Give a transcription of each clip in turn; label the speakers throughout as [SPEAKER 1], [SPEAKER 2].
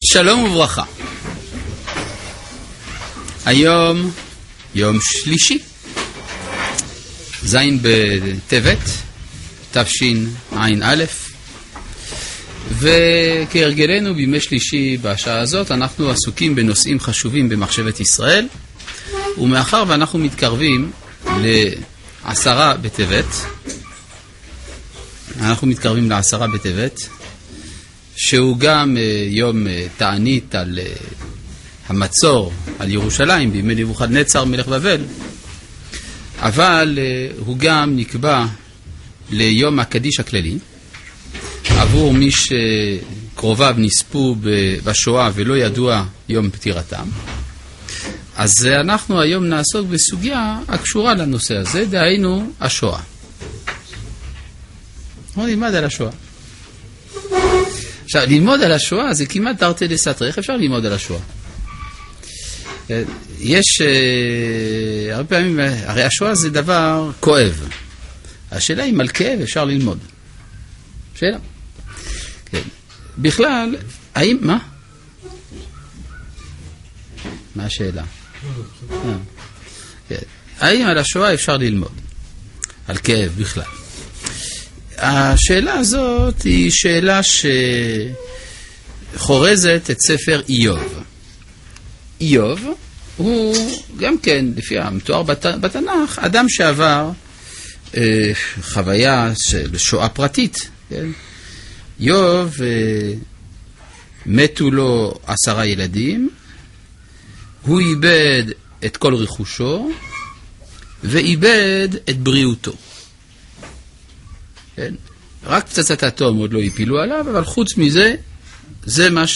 [SPEAKER 1] שלום וברכה. היום יום שלישי, זין בטבת, תשע"א, וכהרגלנו בימי שלישי בשעה הזאת אנחנו עסוקים בנושאים חשובים במחשבת ישראל, ומאחר ואנחנו מתקרבים לעשרה בטבת, שהוא גם יום תענית על המצור על ירושלים בימי נבוכדנצר מלך בבל, אבל הוא גם נקבע ליום הקדיש הכללי עבור מי שקרוביו נספו בשואה ולא ידוע יום פטירתם. אז אנחנו היום נעסוק בסוגיה הקשורה לנושא הזה, דהיינו השואה. אנחנו נלמד על השואה. עכשיו, ללמוד על השואה זה כמעט תרתי דסתרי. איך אפשר ללמוד על השואה? יש הרבה פעמים, הרי השואה זה דבר כואב. השאלה אם על כאב אפשר ללמוד. שאלה. כן. בכלל, האם, מה? מה השאלה? כן. האם על השואה אפשר ללמוד? על כאב בכלל. השאלה הזאת היא שאלה שחורזת את ספר איוב. איוב הוא גם כן, לפי המתואר בתנ"ך, אדם שעבר חוויה של שואה פרטית. כן? איוב, מתו לו 10 ילדים, הוא איבד את כל רכושו ואיבד את בריאותו. כן? רק פצצת אטום עוד לא הפילו עליו, אבל חוץ מזה, זה מה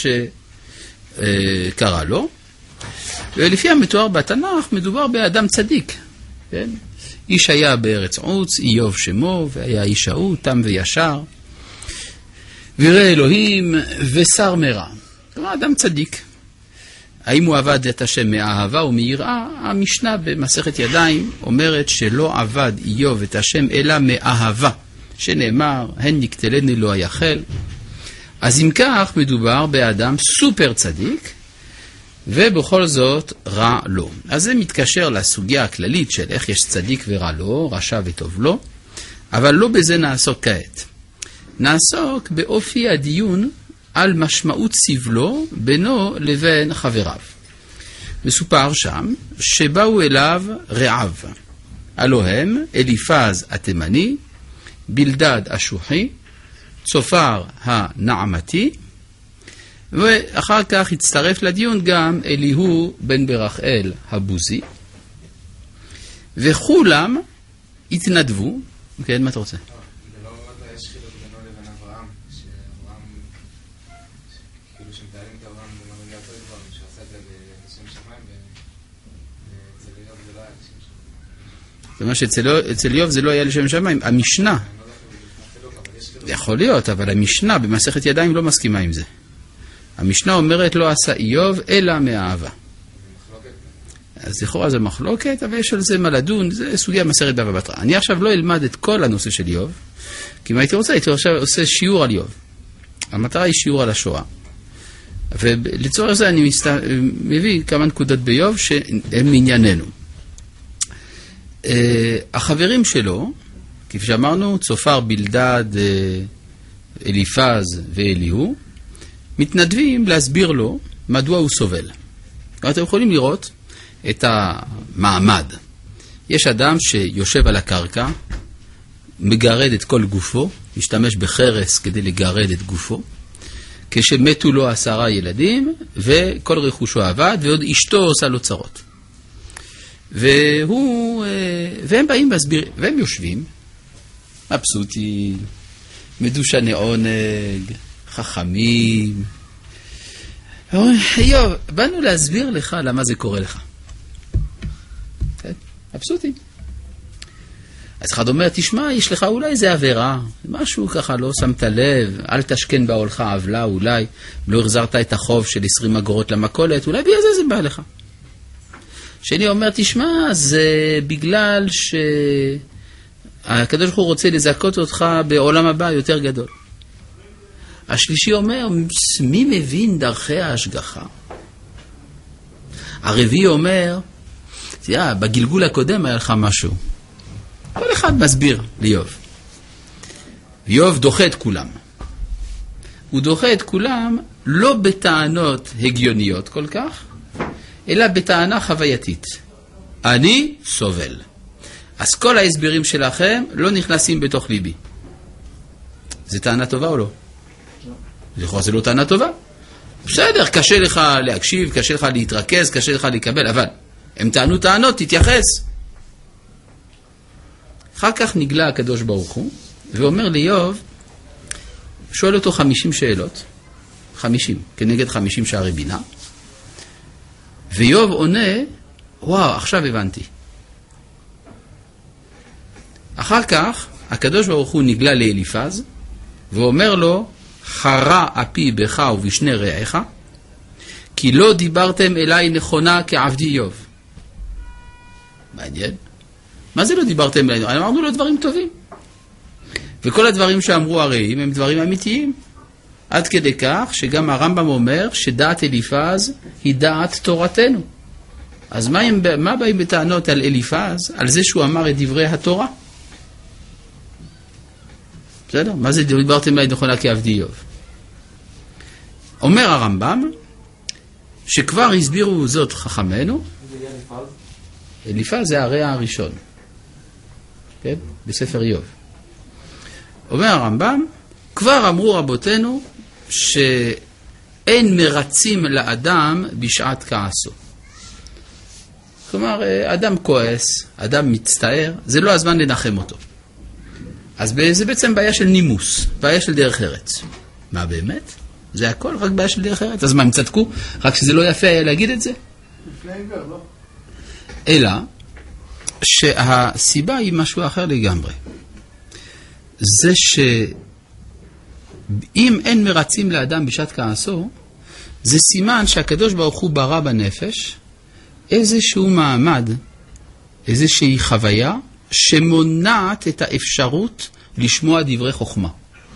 [SPEAKER 1] שקרה לו. ולפי המתואר בתנ"ך, מדובר באדם צדיק. כן? איש היה בארץ עוץ, איוב שמו, והיה איש ההוא, תם וישר, וירא אלוהים ושר מרע. כלומר, אדם צדיק. האם הוא עבד את השם מאהבה ומיראה? המשנה במסכת ידיים אומרת שלא עבד איוב את השם אלא מאהבה. שנאמר, הן נקטלני לא היחל. אז אם כך מדובר באדם סופר צדיק, ובכל זאת רע לו. אז זה מתקשר לסוגיה הכללית של איך יש צדיק ורע לו, רשע וטוב לו, אבל לא בזה נעסוק כעת. נעסוק באופי הדיון על משמעות סבלו בינו לבין חבריו. מסופר שם שבאו אליו רעיו, הלא הם אליפז התימני, בלדד השוחי, צופר הנעמתי, ואחר כך הצטרף לדיון גם אליהו בן ברכאל הבוזי, וכולם התנדבו. כן, מה אתה רוצה?
[SPEAKER 2] זה לא יש חילוק בינו לבין אברהם, שאברהם, כאילו שמתארים את אברהם במדרגה יותר גבוהה, שעשה את זה לשם שמיים, ואצל איוב זה לא היה לשם שמיים.
[SPEAKER 1] זאת אומרת שאצל איוב זה לא היה לשם שמיים. המשנה, יכול להיות, אבל המשנה במסכת ידיים לא מסכימה עם זה. המשנה אומרת לא עשה איוב אלא מאהבה. אז לכאורה זה מחלוקת, אבל יש על זה מה לדון, זה סוגיה מסכת בבא בתרא. אני עכשיו לא אלמד את כל הנושא של איוב, כי אם הייתי רוצה, הייתי עכשיו עושה שיעור על איוב. המטרה היא שיעור על השואה. ולצורך זה אני מביא כמה נקודות באיוב שהם מענייננו. החברים שלו, כפי שאמרנו, צופר, בלדד, אליפז ואליהו, מתנדבים להסביר לו מדוע הוא סובל. אתם יכולים לראות את המעמד. יש אדם שיושב על הקרקע, מגרד את כל גופו, משתמש בחרס כדי לגרד את גופו, כשמתו לו 10 ילדים, וכל רכושו עבד, ועוד אשתו עושה לו צרות. והם באים להסביר, והם יושבים, מבסוטים, מדושני עונג, חכמים. איוב, באנו להסביר לך למה זה קורה לך. כן? מבסוטים. אז אחד אומר, תשמע, יש לך אולי איזה עבירה, משהו ככה, לא שמת לב, אל תשכן בעולך עוולה, אולי לא החזרת את החוב של 20 אגורות למכולת, אולי בגלל זה בא לך. שני אומר, תשמע, זה בגלל שהקדוש ברוך הוא רוצה לזכות אותך בעולם הבא יותר גדול. השלישי אומר, מי מבין דרכי ההשגחה? הרביעי אומר, בגלגול הקודם היה לך משהו. כל אחד מסביר ליוב. ויוב דוחה את כולם. הוא דוחה את כולם לא בטענות הגיוניות כל כך, אלא בטענה חווייתית. אני סובל. אז כל ההסברים שלכם לא נכנסים בתוך ליבי. זה טענה טובה או לא? לכאורה זה לא טענה טובה. בסדר, קשה לך להקשיב, קשה לך להתרכז, קשה לך לקבל, אבל הם טענו טענות, תתייחס. אחר כך נגלה הקדוש ברוך הוא, ואומר ליוב, שואל אותו 50 שאלות, 50, כנגד 50 שערי בינה, ויוב עונה, וואו, עכשיו הבנתי. אחר כך, הקדוש ברוך הוא נגלה לאליפז, ואומר לו, חרה אפי בך ובשני רעיך, כי לא דיברתם אליי נכונה כעבדי יוב. מעניין. מה זה לא דיברתם אליי? אמרנו לו דברים טובים. וכל הדברים שאמרו הרעים הם דברים אמיתיים. עד כדי כך שגם הרמב"ם אומר שדעת אליפז היא דעת תורתנו. אז מה באים בטענות על אליפז? על זה שהוא אמר את דברי התורה. בסדר? מה זה דיברתם אליי נכונה כעבדי איוב? אומר הרמב"ם שכבר הסבירו זאת חכמינו. אליפז זה הרע הראשון. כן? בספר איוב. אומר הרמב"ם, כבר אמרו רבותינו שאין מרצים לאדם בשעת כעסו. כלומר, אדם כועס, אדם מצטער, זה לא הזמן לנחם אותו. אז זה בעצם בעיה של נימוס, בעיה של דרך ארץ. מה באמת? זה הכל רק בעיה של דרך ארץ. אז מה, הם צדקו? רק שזה לא יפה היה להגיד את זה? לא. אלא שהסיבה היא משהו אחר לגמרי. זה שאם אין מרצים לאדם בשעת כעסו, זה סימן שהקדוש ברוך הוא ברא בנפש איזשהו מעמד, איזושהי חוויה שמונעת את האפשרות לשמוע דברי חוכמה.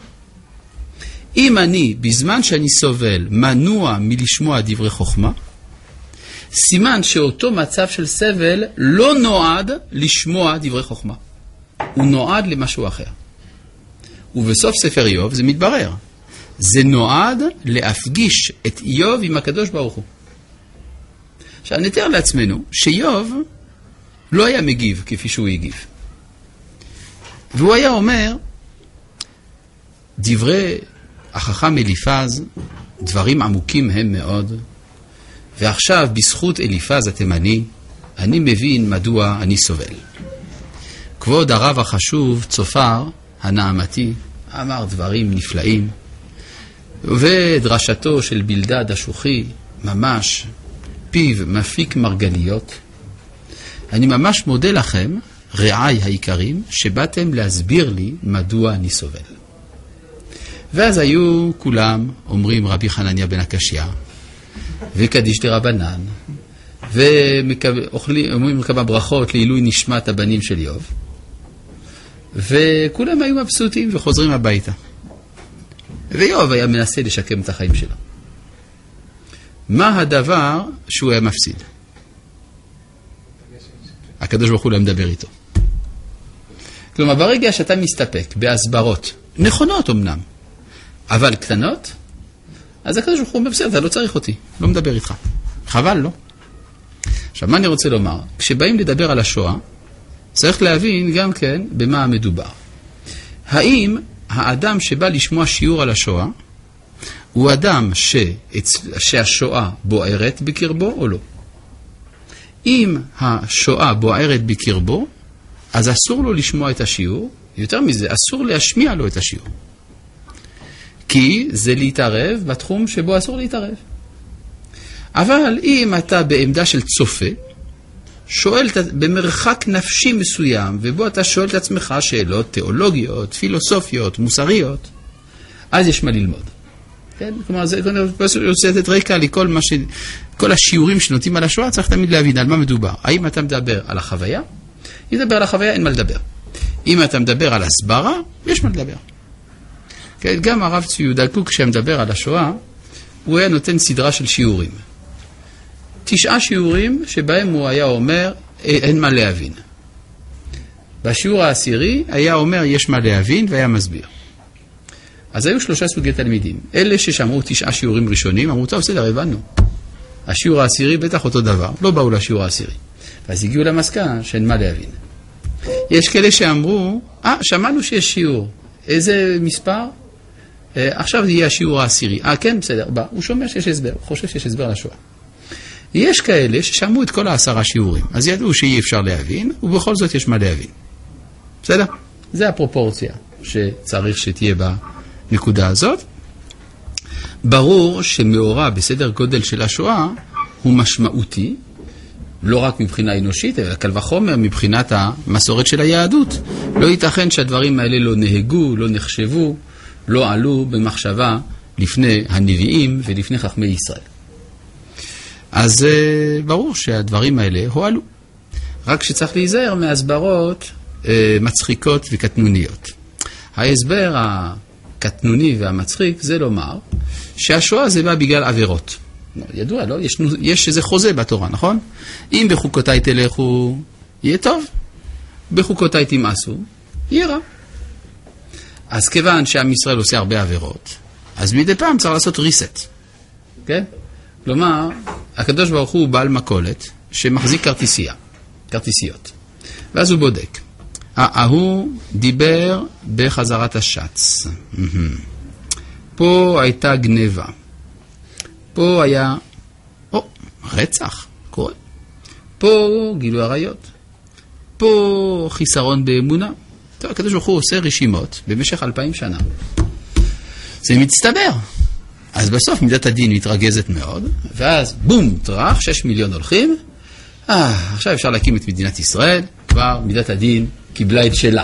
[SPEAKER 1] אם אני, בזמן שאני סובל, מנוע מלשמוע דברי חוכמה, סימן שאותו מצב של סבל לא נועד לשמוע דברי חוכמה. הוא נועד למשהו אחר. ובסוף ספר איוב זה מתברר. זה נועד להפגיש את איוב עם הקדוש ברוך הוא. עכשיו נתאר לעצמנו שאיוב לא היה מגיב כפי שהוא הגיב. והוא היה אומר, דברי החכם אליפז, דברים עמוקים הם מאוד, ועכשיו בזכות אליפז התימני, אני מבין מדוע אני סובל. כבוד הרב החשוב צופר הנעמתי אמר דברים נפלאים, ודרשתו של בלדד השוחי ממש פיו מפיק מרגליות. אני ממש מודה לכם, רעי היקרים, שבאתם להסביר לי מדוע אני סובל. ואז היו כולם אומרים רבי חנניה בן הקשיא, וקדיש דרבנן, ואומרים כמה ברכות לעילוי נשמת הבנים של איוב, וכולם היו מבסוטים וחוזרים הביתה. ואיוב היה מנסה לשקם את החיים שלו. מה הדבר שהוא היה מפסיד? הקדוש ברוך הוא לא מדבר איתו. כלומר, ברגע שאתה מסתפק בהסברות, נכונות אמנם, אבל קטנות, אז הקדוש ברוך הוא אומר, בסדר, אתה לא צריך אותי, לא מדבר איתך. חבל, לא? עכשיו, מה אני רוצה לומר? כשבאים לדבר על השואה, צריך להבין גם כן במה המדובר. האם האדם שבא לשמוע שיעור על השואה, הוא אדם שהשואה בוערת בקרבו או לא? אם השואה בוערת בקרבו, אז אסור לו לשמוע את השיעור, יותר מזה, אסור להשמיע לו את השיעור. כי זה להתערב בתחום שבו אסור להתערב. אבל אם אתה בעמדה של צופה, שואל במרחק נפשי מסוים, ובו אתה שואל את עצמך שאלות תיאולוגיות, פילוסופיות, מוסריות, אז יש מה ללמוד. כן? כלומר, זה רוצה לתת רקע לכל כל השיעורים שנותנים על השואה, צריך תמיד להבין על מה מדובר. האם אתה מדבר על החוויה? אם אתה מדבר על החוויה, אין מה לדבר. אם אתה מדבר על הסברה, יש מה לדבר. כן, גם הרב צבי יהודה קוק, כשמדבר על השואה, הוא היה נותן סדרה של שיעורים. 9 שיעורים שבהם הוא היה אומר, אין מה להבין. בשיעור העשירי היה אומר, יש מה להבין, והיה מסביר. אז היו 3 סוגי תלמידים. אלה ששמעו 9 שיעורים ראשונים, אמרו, טוב, בסדר, הבנו. השיעור העשירי בטח אותו דבר, לא באו לשיעור העשירי. ואז הגיעו למסקנה שאין מה להבין. יש כאלה שאמרו, שמענו שיש שיעור. איזה מספר? עכשיו יהיה השיעור העשירי. כן, בסדר, בא. הוא שומע שיש הסבר, הוא חושב שיש הסבר לשואה. יש כאלה ששמעו את כל 10 שיעורים, אז ידעו שאי אפשר להבין, ובכל זאת יש מה להבין. בסדר? זה הפרופורציה שצריך שתהיה בנקודה הזאת. ברור שמאורע בסדר גודל של השואה הוא משמעותי, לא רק מבחינה אנושית, אלא קל וחומר מבחינת המסורת של היהדות. לא ייתכן שהדברים האלה לא נהגו, לא נחשבו, לא עלו במחשבה לפני הנביאים ולפני חכמי ישראל. אז ברור שהדברים האלה הועלו. רק שצריך להיזהר מהסברות מצחיקות וקטנוניות. ההסבר הקטנוני והמצחיק זה לומר שהשואה זה בא בגלל עבירות. ידוע, לא? יש איזה חוזה בתורה, נכון? אם בחוקותיי תלכו, יהיה טוב. בחוקותיי תמאסו, יהיה רע. אז כיוון שעם ישראל עושה הרבה עבירות, אז מדי פעם צריך לעשות ריסט. כן? כלומר, הקדוש ברוך הוא בעל מכולת שמחזיק כרטיסיות. ואז הוא בודק. הוא דיבר בחזרת השץ. פה הייתה גניבה. פה היה רצח, קורה. פה גילוי עריות. פה חיסרון באמונה. טוב, הקדוש ברוך הוא עושה רשימות במשך 2000 שנה. זה מצטבר. אז בסוף מידת הדין מתרגזת מאוד, ואז בום, טרח, 6 מיליון הולכים. עכשיו אפשר להקים את מדינת ישראל, כבר מידת הדין קיבלה את שלה.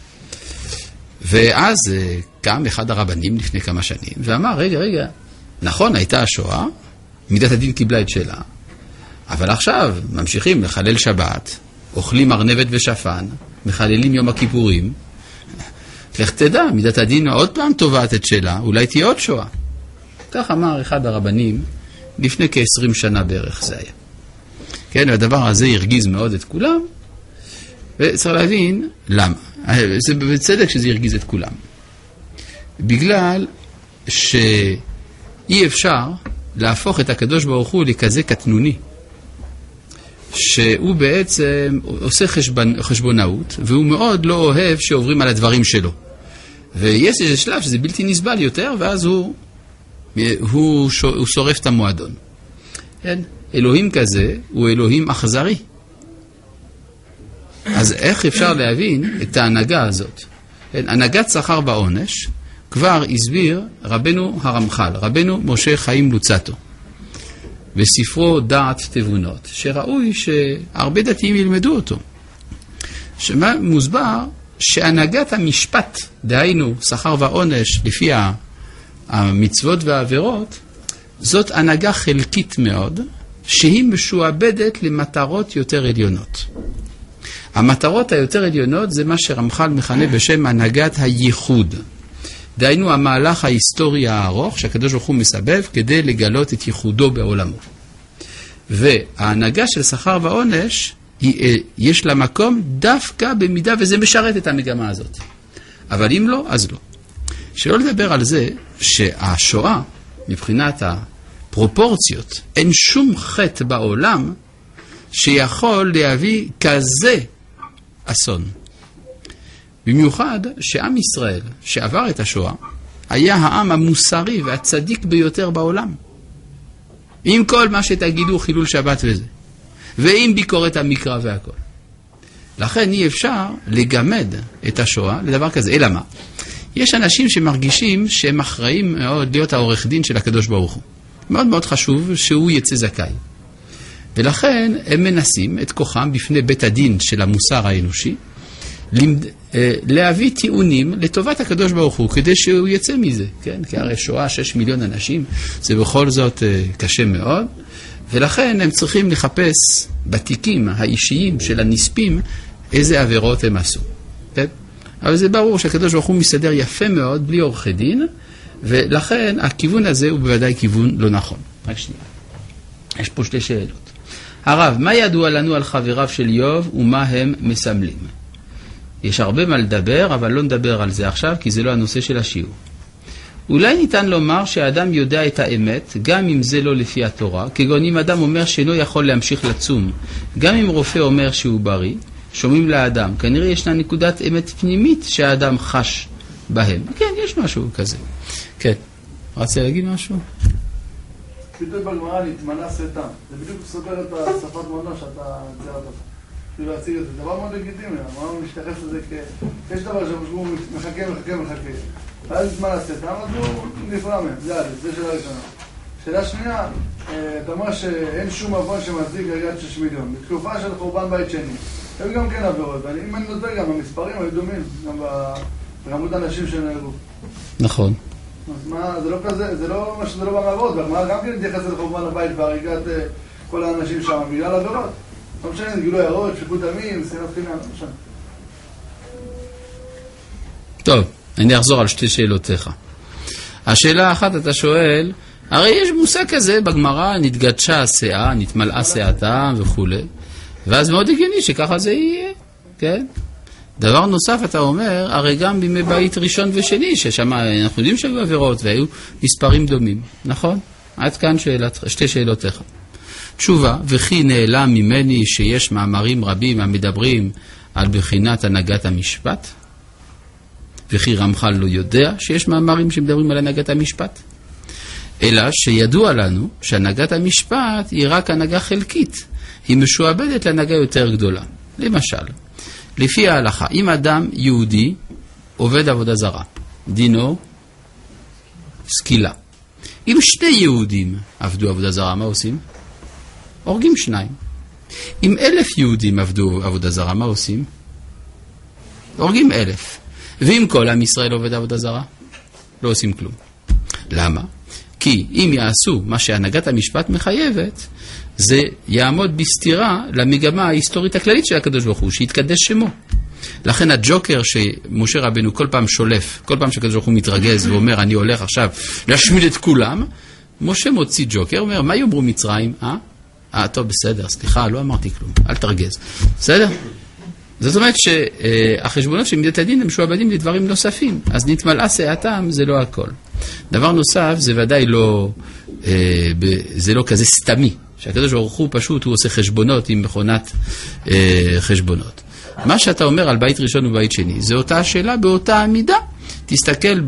[SPEAKER 1] ואז קם אחד הרבנים לפני כמה שנים, ואמר, רגע, נכון, הייתה השואה, מידת הדין קיבלה את שלה, אבל עכשיו ממשיכים לחלל שבת, אוכלים ארנבת ושפן, מחללים יום הכיפורים, לך תדע, מידת הדין עוד פעם תובעת את שלה, אולי תהיה עוד שואה. כך אמר אחד הרבנים, לפני כ-20 שנה בערך זה היה. כן, והדבר הזה הרגיז מאוד את כולם, וצריך להבין למה. זה בצדק שזה הרגיז את כולם. בגלל שאי אפשר להפוך את הקדוש ברוך הוא לכזה קטנוני, שהוא בעצם עושה חשבונאות, והוא מאוד לא אוהב שעוברים על הדברים שלו. ויש איזה שלב שזה בלתי נסבל יותר, ואז הוא שורף את המועדון. כן? אלוהים כזה הוא אלוהים אכזרי. אז איך אפשר להבין את ההנהגה הזאת? כן? הנהגת שכר ועונש כבר הסביר רבנו הרמח"ל, רבנו משה חיים לוצטו, בספרו דעת תבונות, שראוי שהרבה דתיים ילמדו אותו. שמה מוסבר שהנהגת המשפט, דהיינו שכר ועונש לפי המצוות והעבירות, זאת הנהגה חלקית מאוד, שהיא משועבדת למטרות יותר עליונות. המטרות היותר עליונות זה מה שרמח"ל מכנה בשם הנהגת הייחוד. דהיינו המהלך ההיסטורי הארוך שהקדוש ברוך הוא מסבב כדי לגלות את ייחודו בעולמו. וההנהגה של שכר ועונש, יש לה מקום דווקא במידה וזה משרת את המגמה הזאת. אבל אם לא, אז לא. שלא לדבר על זה שהשואה, מבחינת הפרופורציות, אין שום חטא בעולם שיכול להביא כזה אסון. במיוחד שעם ישראל שעבר את השואה היה העם המוסרי והצדיק ביותר בעולם. עם כל מה שתגידו חילול שבת וזה. ועם ביקורת המקרא והכל. לכן אי אפשר לגמד את השואה לדבר כזה. אלא מה? יש אנשים שמרגישים שהם אחראים מאוד להיות העורך דין של הקדוש ברוך הוא. מאוד מאוד חשוב שהוא יצא זכאי. ולכן הם מנסים את כוחם בפני בית הדין של המוסר האנושי, להביא טיעונים לטובת הקדוש ברוך הוא, כדי שהוא יצא מזה, כן? כי הרי שואה 6 מיליון אנשים, זה בכל זאת קשה מאוד, ולכן הם צריכים לחפש בתיקים האישיים של הנספים, איזה עבירות הם עשו. כן? אבל זה ברור שהקדוש ברוך הוא מסתדר יפה מאוד, בלי עורכי דין, ולכן הכיוון הזה הוא בוודאי כיוון לא נכון. רק שנייה. יש פה שתי שאלות. הרב, מה ידוע לנו על חבריו של איוב ומה הם מסמלים? יש הרבה מה לדבר, אבל לא נדבר על זה עכשיו, כי זה לא הנושא של השיעור. אולי ניתן לומר שהאדם יודע את האמת, גם אם זה לא לפי התורה, כגון אם אדם אומר שאינו יכול להמשיך לצום, גם אם רופא אומר שהוא בריא, שומעים לאדם. כנראה ישנה נקודת אמת פנימית שהאדם חש בהם. כן, יש משהו כזה. כן. רצה להגיד משהו?
[SPEAKER 3] ביטוי בגמרא נתמנה סתם. זה בדיוק סותר את השפת מונה שאתה ציירת אותה. כאילו להציג את זה. דבר מאוד לגיטימי. אמרנו משתחס לזה יש דבר שהוא מחכה. ואז נתמנה סתם, אז הוא נפרע מהם. זה שאלה ראשונה. שאלה שנייה, אתה אומר שאין שום עוון שמצדיק הריגת 6 מיליון. בתקופה של חורבן בית שני. הם גם כן עבירות. אם אני נותן גם, המספרים היו דומים. גם ברמות האנשים שנהרגו.
[SPEAKER 1] נכון.
[SPEAKER 3] אז מה, זה לא כזה, זה לא מה שזה לא בעבירות, והגמרא גם כן מתייחסת לחורבן הבית והריגת כל האנשים שם, בגלל עבירות. לא משנה, זה גילוי ערות, שפיכות דמים, שנאת חינם, לא משנה.
[SPEAKER 1] טוב, אני אחזור על שתי שאלותיך. השאלה האחת, אתה שואל, הרי יש מושג כזה בגמרא, נתגדשה השאה, נתמלאה שאתה וכו'. ואז מאוד הגיוני שככה זה יהיה, כן? דבר נוסף אתה אומר, הרי גם בימי בית ראשון ושני, ששם אנחנו יודעים שהיו עבירות והיו מספרים דומים, נכון? עד כאן שתי שאלותיך. תשובה, וכי נעלם ממני שיש מאמרים רבים המדברים על בחינת הנהגת המשפט? וכי רמח"ל לא יודע שיש מאמרים שמדברים על הנהגת המשפט? אלא שידוע לנו שהנהגת המשפט היא רק הנהגה חלקית, היא משועבדת להנהגה יותר גדולה. למשל, לפי ההלכה, אם אדם יהודי עובד עבודה זרה, דינו סקילה. אם 2 יהודים עבדו עבודה זרה, מה עושים? הורגים 2. אם 1,000 יהודים עבדו עבודה זרה, מה עושים? הורגים 1,000. ואם כל עם ישראל עובד עבודה זרה, לא עושים כלום. למה? כי אם יעשו מה שהנהגת המשפט מחייבת, זה יעמוד בסתירה למגמה ההיסטורית הכללית של הקדוש ברוך הוא, שיתקדש שמו. לכן הג'וקר שמשה רבנו כל פעם שולף, כל פעם שהקדוש ברוך הוא מתרגז ואומר, אני הולך עכשיו להשמיד את כולם, משה מוציא ג'וקר, אומר, מה יאמרו מצרים? טוב, בסדר, סליחה, לא אמרתי כלום, אל תרגז. בסדר? זאת אומרת שהחשבונות של מידת הדין הם משועבדים לדברים נוספים, אז נתמלאה שאתם, זה לא הכל. דבר נוסף, זה ודאי לא, זה לא כזה סתמי, שהקדוש ברוך הוא פשוט, הוא עושה חשבונות עם מכונת חשבונות. מה שאתה אומר על בית ראשון ובית שני, זה אותה השאלה באותה המידה. תסתכל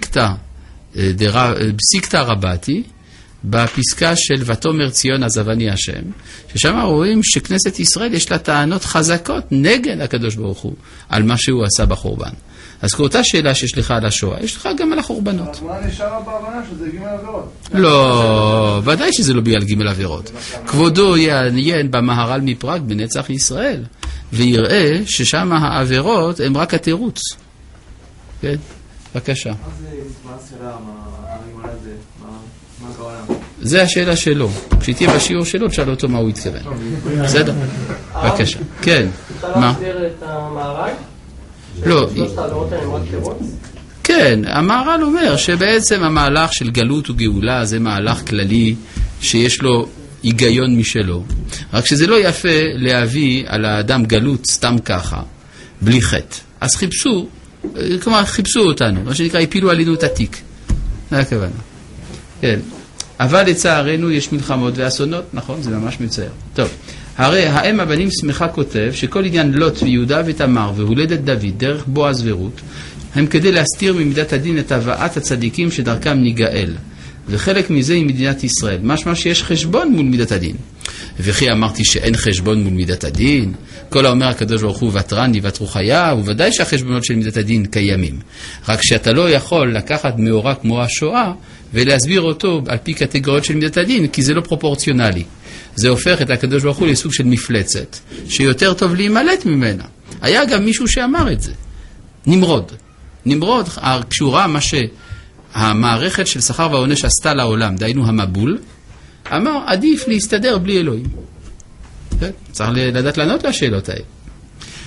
[SPEAKER 1] בפסיקתא רבתי, בפסקה של ותאמר ציון עזבני השם, ששם רואים שכנסת ישראל יש לה טענות חזקות נגד הקדוש ברוך הוא על מה שהוא עשה בחורבן. אז כאותה שאלה שיש לך על השואה, יש לך גם על החורבנות.
[SPEAKER 3] אז מה נשאר בהבנה שזה ג' עבירות?
[SPEAKER 1] לא, ודאי שזה לא בגלל ג' עבירות. כבודו יעיין במהר"ל מפראג בנצח ישראל, ויראה ששם העבירות הם רק התירוץ. כן, בבקשה.
[SPEAKER 4] מה השאלה, מה קורה?
[SPEAKER 1] זה השאלה שלו. כשתהיה בשיעור שלו, תשאל אותו מה הוא התכוון. בסדר? בבקשה. כן.
[SPEAKER 4] אתה לא מסביר את המהר"ל?
[SPEAKER 1] לא.
[SPEAKER 4] שלושת העבירות האלה הם רק תירוץ?
[SPEAKER 1] כן, המהר"ל אומר שבעצם המהלך של גלות וגאולה זה מהלך כללי שיש לו היגיון משלו. רק שזה לא יפה להביא על האדם גלות סתם ככה, בלי חטא. אז חיפשו אותנו, מה שנקרא, הפילו עלינו את התיק. זה הכוונה. כן. אבל לצערנו יש מלחמות ואסונות, נכון? זה ממש מצער. טוב, הרי האם הבנים שמחה כותב שכל עניין לוט ויהודה ותמר והולדת דוד דרך בועז ורות הם כדי להסתיר ממידת הדין את הבאת הצדיקים שדרכם ניגאל, וחלק מזה היא מדינת ישראל, משמע שיש חשבון מול מידת הדין. וכי אמרתי שאין חשבון מול מידת הדין? כל האומר הקדוש ברוך הוא ותרני ותרו חיה, וודאי שהחשבונות של מידת הדין קיימים, רק שאתה לא יכול לקחת מאורע כמו השואה ולהסביר אותו על פי קטגוריות של מידת הדין, כי זה לא פרופורציונלי. זה הופך את הקדוש ברוך הוא לסוג של מפלצת, שיותר טוב להימלט ממנה. היה גם מישהו שאמר את זה, נמרוד, כשהוא ראה מה שהמערכת של שכר והעונש עשתה לעולם, דהיינו המבול, אמר, עדיף להסתדר בלי אלוהים. צריך לדעת לענות לשאלות האלה.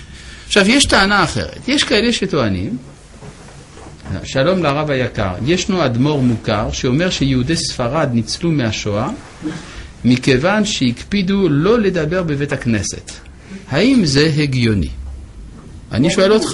[SPEAKER 1] עכשיו, יש טענה אחרת. יש כאלה שטוענים, שלום לרב היקר, ישנו אדמו"ר מוכר שאומר שיהודי ספרד ניצלו מהשואה מכיוון שהקפידו לא לדבר בבית הכנסת. האם זה הגיוני? אני שואל אותך.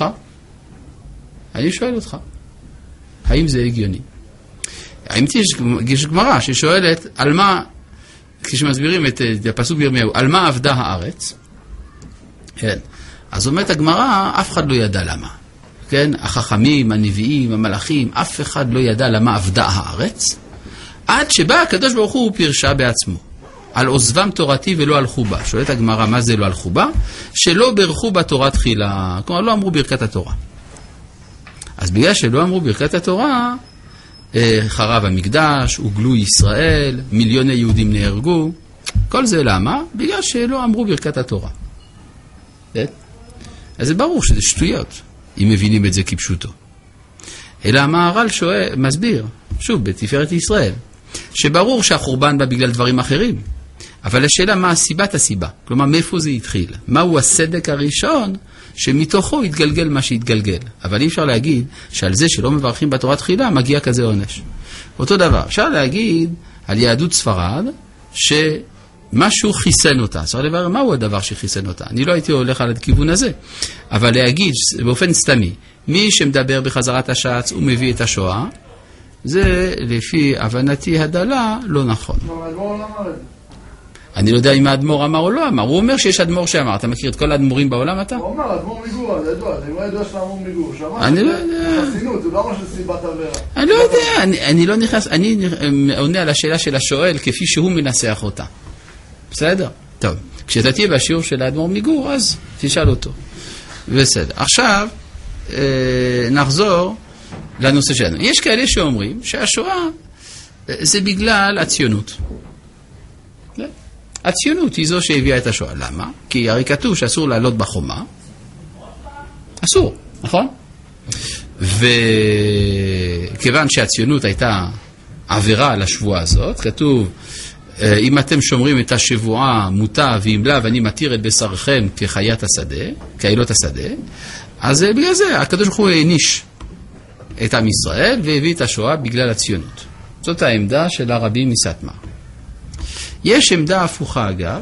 [SPEAKER 1] האם זה הגיוני? האם יש גמרא ששואלת על מה, כשמסבירים את הפסוק בירמיהו, על מה עבדה הארץ? כן. אז אומרת הגמרא, אף אחד לא ידע למה. כן? החכמים, הנביאים, המלאכים, אף אחד לא ידע למה עבדה הארץ, עד שבא הקדוש ברוך הוא פירשה בעצמו. על עוזבם תורתי ולא הלכו בה. שואלת הגמרא, מה זה לא הלכו בה? שלא ברכו בתורה תחילה. כלומר, לא אמרו ברכת התורה. אז בגלל שלא אמרו ברכת התורה, חרב המקדש, הוגלו ישראל, מיליוני יהודים נהרגו. כל זה למה? בגלל שלא אמרו ברכת התורה. אז זה ברור שזה שטויות, אם מבינים את זה כפשוטו. אלא המהר"ל מסביר, שוב, בתפארת ישראל, שברור שהחורבן בא בגלל דברים אחרים, אבל השאלה מה הסיבה. כלומר, מאיפה זה התחיל? מהו הסדק הראשון שמתוכו התגלגל מה שהתגלגל? אבל אי אפשר להגיד שעל זה שלא מברכים בתורה תחילה מגיע כזה עונש. אותו דבר, אפשר להגיד על יהדות ספרד שמשהו חיסן אותה. צריך לברר מהו הדבר שחיסן אותה. אני לא הייתי הולך על הכיוון הזה, אבל להגיד באופן סתמי, מי שמדבר בחזרת הש"ץ ומביא את השואה, זה לפי הבנתי הדלה לא נכון. אני לא יודע אם האדמו"ר אמר או לא אמר. הוא אומר שיש אדמו"ר שאמר. אתה מכיר את כל האדמו"רים בעולם אתה?
[SPEAKER 3] הוא אומר, אדמו"ר מיגור, זה ידוע. זה ידוע של האדמו"ר מיגור.
[SPEAKER 1] אני לא יודע.
[SPEAKER 3] חסינות, זה לא משהו סיבת עבירה.
[SPEAKER 1] אני לא יודע. אני לא נכנס. אני עונה על השאלה של השואל כפי שהוא מנסח אותה. בסדר? טוב. כשאתה תהיה בשיעור של האדמו"ר מיגור, אז תשאל אותו. בסדר. עכשיו, נחזור לנושא שלנו. יש כאלה שאומרים שהשואה זה בגלל הציונות. הציונות היא זו שהביאה את השואה. למה? כי הרי כתוב שאסור לעלות בחומה. אסור, נכון? וכיוון שהציונות הייתה עבירה על השבועה הזאת, כתוב, אם אתם שומרים את השבועה מוטב ואם לאו, אני מתיר את בשרכם כחיית השדה, כעילות השדה, אז בגלל זה הקדוש ברוך הוא העניש את עם ישראל והביא את השואה בגלל הציונות. זאת העמדה של הרבים מסטמר. יש עמדה הפוכה אגב,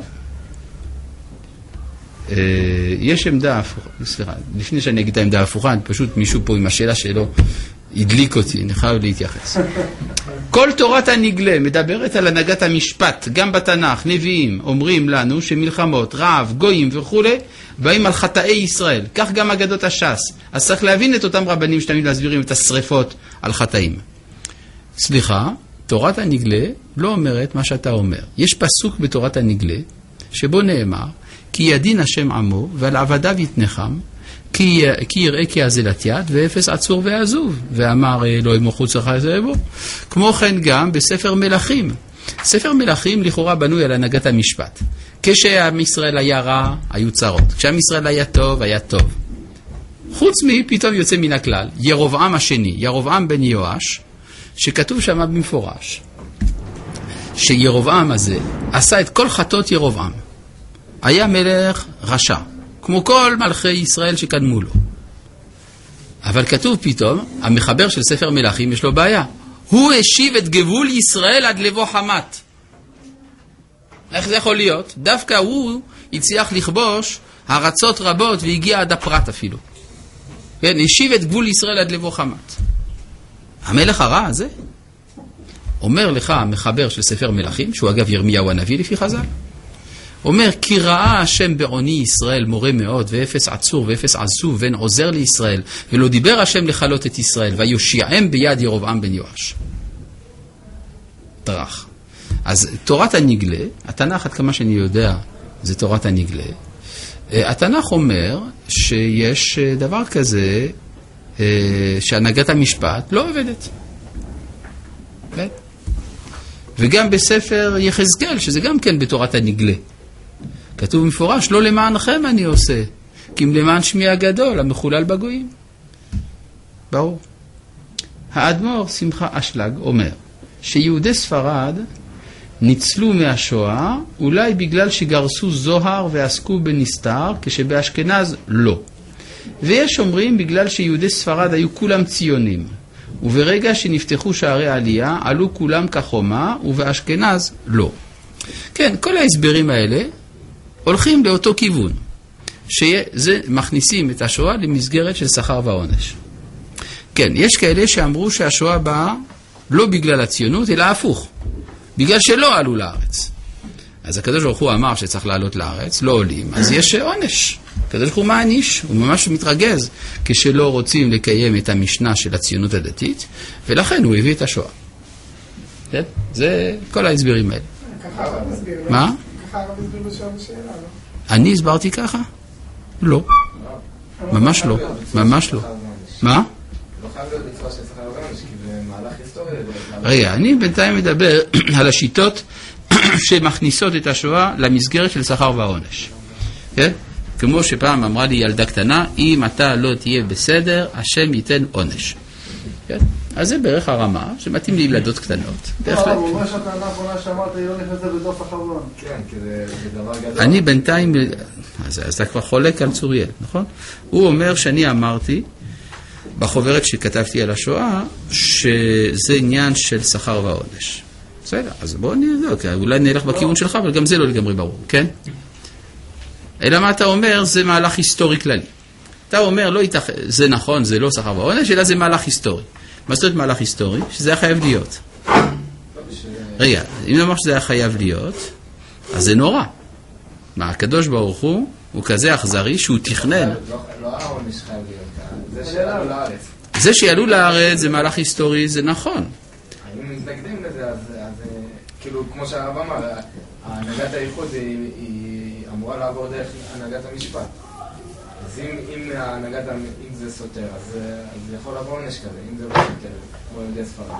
[SPEAKER 1] יש עמדה הפוכה, סליחה, לפני שאני אגיד את העמדה הפוכה, פשוט מישהו פה עם השאלה שלו הדליק אותי, אני חייב להתייחס. כל תורת הנגלה מדברת על הנהגת המשפט, גם בתנ"ך, נביאים אומרים לנו שמלחמות, רעב, גויים וכו' באים על חטאי ישראל, כך גם אגדות הש"ס. אז צריך להבין את אותם רבנים שתמיד מסבירים את השריפות על חטאים. סליחה, תורת הנגלה לא אומרת מה שאתה אומר. יש פסוק בתורת הנגלה שבו נאמר, כי ידין השם עמו ועל עבדיו יתנחם, כי יראה כי אזלת יד ואפס עצור ועזוב, ואמר אלוהים מחוץ לך זה בו. כמו כן גם בספר מלכים. ספר מלכים לכאורה בנוי על הנהגת המשפט. כשעם ישראל היה רע, היו צרות. כשעם ישראל היה טוב, היה טוב. חוץ פתאום יוצא מן הכלל, ירובעם השני, ירובעם בן יואש, שכתוב שם במפורש, שירובעם הזה עשה את כל חטאות ירובעם. היה מלך רשע, כמו כל מלכי ישראל שקדמו לו. אבל כתוב פתאום, המחבר של ספר מלכים יש לו בעיה. הוא השיב את גבול ישראל עד לבוא חמת. איך זה יכול להיות? דווקא הוא הצליח לכבוש ארצות רבות והגיע עד הפרט אפילו. כן, השיב את גבול ישראל עד לבוא חמת. המלך הרע הזה אומר לך המחבר של ספר מלכים, שהוא אגב ירמיהו הנביא לפי חז"ל, אומר, כי ראה השם בעוני ישראל מורה מאוד, ואפס עצור ואפס עזוב, ואין עוזר לישראל, ולא דיבר השם לחלות את ישראל, ויושיעם ביד ירובעם בן יואש. טרח. אז תורת הנגלה, התנ"ך עד כמה שאני יודע, זה תורת הנגלה. התנ"ך אומר שיש דבר כזה, שהנהגת המשפט לא עובדת. כן? וגם בספר יחזקאל, שזה גם כן בתורת הנגלה. כתוב מפורש, לא למענכם אני עושה, כי אם למען שמי הגדול, המחולל בגויים. ברור. האדמו"ר שמחה אשלג אומר, שיהודי ספרד ניצלו מהשואה, אולי בגלל שגרסו זוהר ועסקו בנסתר, כשבאשכנז לא. ויש אומרים בגלל שיהודי ספרד היו כולם ציונים, וברגע שנפתחו שערי העלייה עלו כולם כחומה, ובאשכנז לא. כן, כל ההסברים האלה הולכים לאותו כיוון, שזה מכניסים את השואה למסגרת של שכר ועונש. כן, יש כאלה שאמרו שהשואה באה לא בגלל הציונות, אלא הפוך, בגלל שלא עלו לארץ. אז הקדוש ברוך הוא אמר שצריך לעלות לארץ, לא עולים, אז יש עונש. הקדוש ברוך הוא מעניש, הוא ממש מתרגז כשלא רוצים לקיים את המשנה של הציונות הדתית, ולכן הוא הביא את השואה. כן? זה כל ההסברים האלה.
[SPEAKER 5] ככה הרב הסביר.
[SPEAKER 1] מה?
[SPEAKER 5] ככה הרב הסביר בשואה בשאלה, לא?
[SPEAKER 1] אני הסברתי ככה? לא. ממש לא. ממש לא. מה?
[SPEAKER 2] לא חייב להיות מצווה של שכר ועונש, כי זה מהלך היסטורי.
[SPEAKER 1] רגע, אני בינתיים מדבר על השיטות שמכניסות את השואה למסגרת של שכר ועונש. כן? כמו שפעם אמרה לי ילדה קטנה, אם אתה לא תהיה בסדר, השם ייתן עונש. כן? אז זה בערך הרמה שמתאים לילדות קטנות.
[SPEAKER 3] בהחלט. הוא אומר שהטענה האחרונה שאמרת, היא לא נכנסת בתוך שכר ועונש.
[SPEAKER 2] כן, כי זה דבר גדול.
[SPEAKER 1] אני בינתיים, אז אתה כבר חולק על צוריאל, נכון? הוא אומר שאני אמרתי, בחוברת שכתבתי על השואה, שזה עניין של שכר ועונש. בסדר, אז בואו נבדוק, אולי נלך בכיוון שלך, אבל גם זה לא לגמרי ברור, כן? אלא מה אתה אומר, זה מהלך היסטורי כללי. אתה אומר, לא יתכן, זה נכון, זה לא שכר ועונש, אלא זה מהלך היסטורי. מה זאת אומרת מהלך היסטורי? שזה היה חייב להיות. רגע, אם נאמר שזה היה חייב להיות, אז זה נורא. מה, הקדוש ברוך הוא כזה אכזרי שהוא תכנן.
[SPEAKER 2] לא העונש חייב להיות, זה שעלו לארץ.
[SPEAKER 1] זה שעלו לארץ זה מהלך היסטורי, זה נכון.
[SPEAKER 2] אם מתנגדים לזה, אז כאילו, כמו שהרב אמר, הנהגת הייחוד היא אמורה לעבור דרך הנהגת המשפט. אז אם זה סותר, אז זה יכול לעבור עונש כזה, אם זה לא סותר, כמו יהודי ספרד,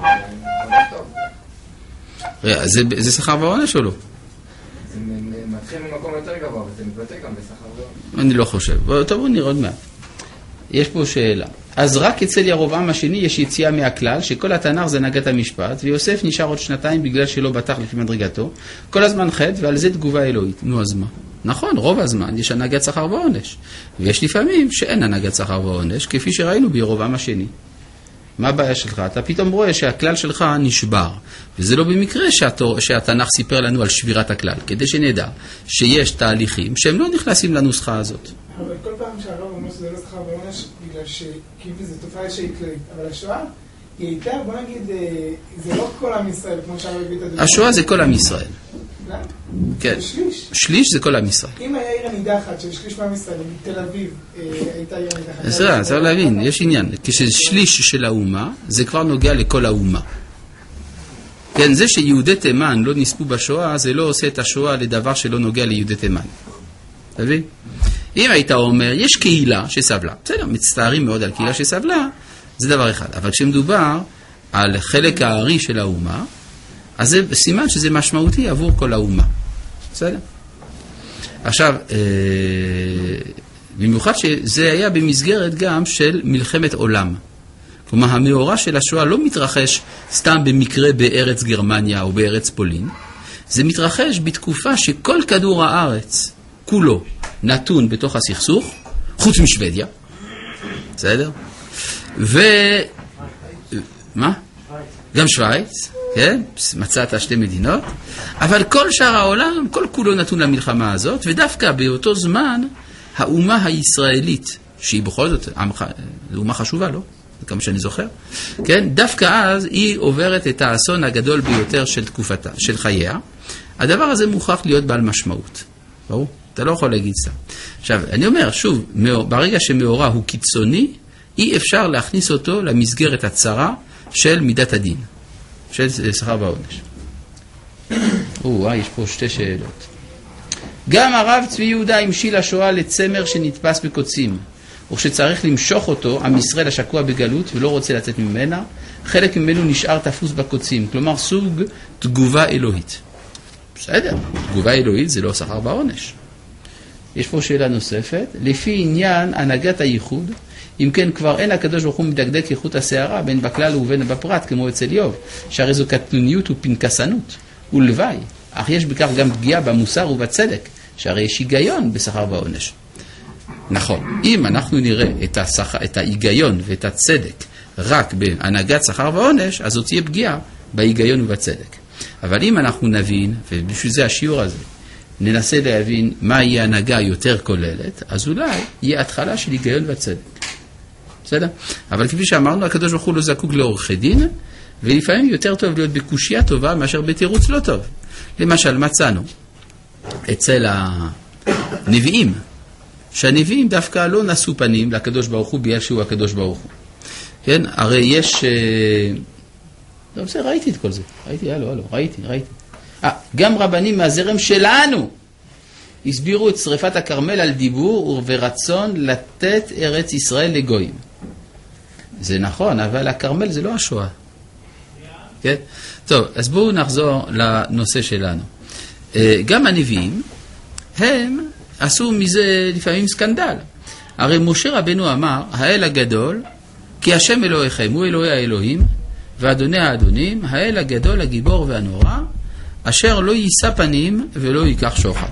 [SPEAKER 2] זה טוב.
[SPEAKER 1] זה שכר ועונש או לא?
[SPEAKER 2] זה מתחיל ממקום יותר גבוה, וזה מתבטא גם בשכר ועונש.
[SPEAKER 1] אני לא חושב. טוב, בואו נראה עוד מעט. יש פה שאלה. אז רק אצל ירבעם השני יש יציאה מהכלל, שכל התנ"ך זה הנהגת המשפט, ויוסף נשאר עוד 2 בגלל שלא בטח לפי מדרגתו, כל הזמן חטא, ועל זה תגובה אלוהית. נו, אז מה? נכון, רוב הזמן יש הנהגת שכר ועונש, ויש לפעמים שאין הנהגת שכר ועונש, כפי שראינו בירבעם השני. מה הבעיה שלך? אתה פתאום רואה שהכלל שלך נשבר, וזה לא במקרה שהתנ"ך סיפר לנו על שבירת הכלל, כדי שנדע שיש תהליכים שהם לא נכנסים לנוסחה הזאת.
[SPEAKER 5] אבל כל פעם שהרב אומר שזה לא שכר ועונש, בגלל שכאילו זו תופעה שהיא כללית, אבל השואה היא הייתה, בוא נגיד, זה לא כל עם ישראל, כמו שהרב הביא את הדבר.
[SPEAKER 1] השואה זה כל עם ישראל.
[SPEAKER 5] למה?
[SPEAKER 1] כן.
[SPEAKER 5] זה שליש.
[SPEAKER 1] שליש זה כל עם ישראל.
[SPEAKER 5] אם היה עיר הנידחת של שליש מעם ישראל, מתל אביב הייתה עיר הנידחת.
[SPEAKER 1] זה צריך להבין, יש עניין. כששליש של האומה, זה כבר נוגע לכל האומה. כן, זה שיהודי תימן לא נספו בשואה, זה לא עושה את השואה לדבר שלא נוגע ליהודי תימן. אתה מבין? אם היית אומר, יש קהילה שסבלה, בסדר, מצטערים מאוד על קהילה שסבלה, זה דבר אחד. אבל כשמדובר על חלק הארי של האומה, אז זה סימן שזה משמעותי עבור כל האומה. בסדר? עכשיו, במיוחד שזה היה במסגרת גם של מלחמת עולם. כלומר, המאורע של השואה לא מתרחש סתם במקרה בארץ גרמניה או בארץ פולין, זה מתרחש בתקופה שכל כדור הארץ, כולו, נתון בתוך הסכסוך, חוץ משוודיה. בסדר? מה? גם שוויץ, כן? מצאת 2 מדינות, אבל כל שאר העולם, כל כולו נתון למלחמה הזאת, ודווקא באותו זמן, האומה הישראלית, שהיא בכל זאת, זו אומה חשובה, לא? כמה שאני זוכר, כן? דווקא אז היא עוברת את האסון הגדול ביותר של תקופתה, של חייה. הדבר הזה מוכרח להיות בעל משמעות. ברור? אתה לא יכול להגיד סתם. עכשיו, אני אומר, שוב, ברגע שמאורע הוא קיצוני, אי אפשר להכניס אותו למסגרת הצרה של מידת הדין, של שכר ועונש. יש פה 2 שאלות. גם הרב צבי יהודה המשיל השואה לצמר שנתפס בקוצים, וכשצריך למשוך אותו, עם ישראל השקוע בגלות ולא רוצה לצאת ממנה, חלק ממנו נשאר תפוס בקוצים, כלומר סוג תגובה אלוהית. בסדר, תגובה אלוהית זה לא שכר ועונש. יש פה שאלה נוספת, לפי עניין הנהגת הייחוד, אם כן כבר אין הקדוש ברוך הוא מדקדק איכות השערה בין בכלל ובין בפרט כמו אצל איוב, שהרי זו קטנוניות ופנקסנות ולוואי, אך יש בכך גם פגיעה במוסר ובצדק, שהרי יש היגיון בשכר ועונש. נכון, אם אנחנו נראה את ההיגיון ואת הצדק רק בהנהגת שכר ועונש, אז זאת תהיה פגיעה בהיגיון ובצדק. אבל אם אנחנו נבין, ובשביל זה השיעור הזה, ננסה להבין מהי ההנהגה יותר כוללת, אז אולי יהיה התחלה של היגיון והצדק. בסדר? אבל כפי שאמרנו, הקדוש ברוך הוא לא זקוק לעורכי דין, ולפעמים יותר טוב להיות בקושיה טובה מאשר בתירוץ לא טוב. למשל, מצאנו אצל הנביאים, שהנביאים דווקא לא נשאו פנים לקדוש ברוך הוא בגלל שהוא הקדוש ברוך הוא. כן? הרי יש... לא בסדר, ראיתי את כל זה. ראיתי. גם רבנים מהזרם שלנו הסבירו את שריפת הכרמל על דיבור ורצון לתת ארץ ישראל לגויים. זה נכון, אבל הכרמל זה לא השואה. כן? טוב, אז בואו נחזור לנושא שלנו. גם הנביאים, הם עשו מזה לפעמים סקנדל. הרי משה רבנו אמר, האל הגדול, כי השם אלוהיכם הוא אלוהי האלוהים, ואדוני האדונים, האל הגדול, הגיבור והנורא, אשר לא יישא פנים ולא ייקח שוחד.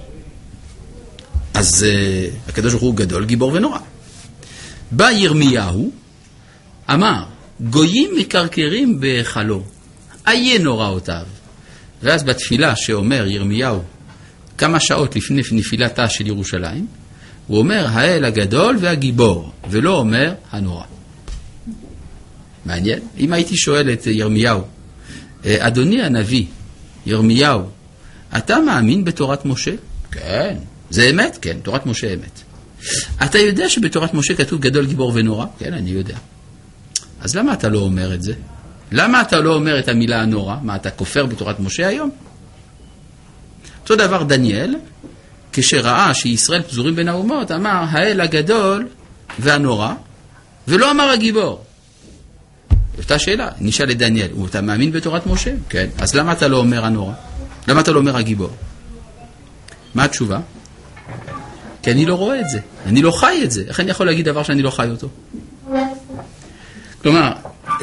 [SPEAKER 1] אז הקדוש ברוך הוא גדול, גיבור ונורא. בא ירמיהו, אמר, גויים מקרקרים בהיכלו, איה נוראותיו. ואז בתפילה שאומר ירמיהו, כמה שעות לפני נפילתה של ירושלים, הוא אומר, האל הגדול והגיבור, ולא אומר הנורא. מעניין. אם הייתי שואל את ירמיהו, אדוני הנביא, ירמיהו, אתה מאמין בתורת משה? כן. זה אמת? כן. תורת משה אמת. אתה יודע שבתורת משה כתוב גדול, גיבור ונורא? כן, אני יודע. אז למה אתה לא אומר את זה? למה אתה לא אומר את המילה הנורא? מה, אתה כופר בתורת משה היום? אותו דבר דניאל, כשראה שישראל פזורים בין האומות, אמר האל הגדול והנורא, ולא אמר הגיבור. אותה שאלה, נשאל לדניאל, אתה מאמין בתורת משה? כן. אז למה אתה לא אומר הנורא? למה אתה לא אומר הגיבור? מה התשובה? כי אני לא רואה את זה, אני לא חי את זה. איך אני יכול להגיד דבר שאני לא חי אותו? כלומר,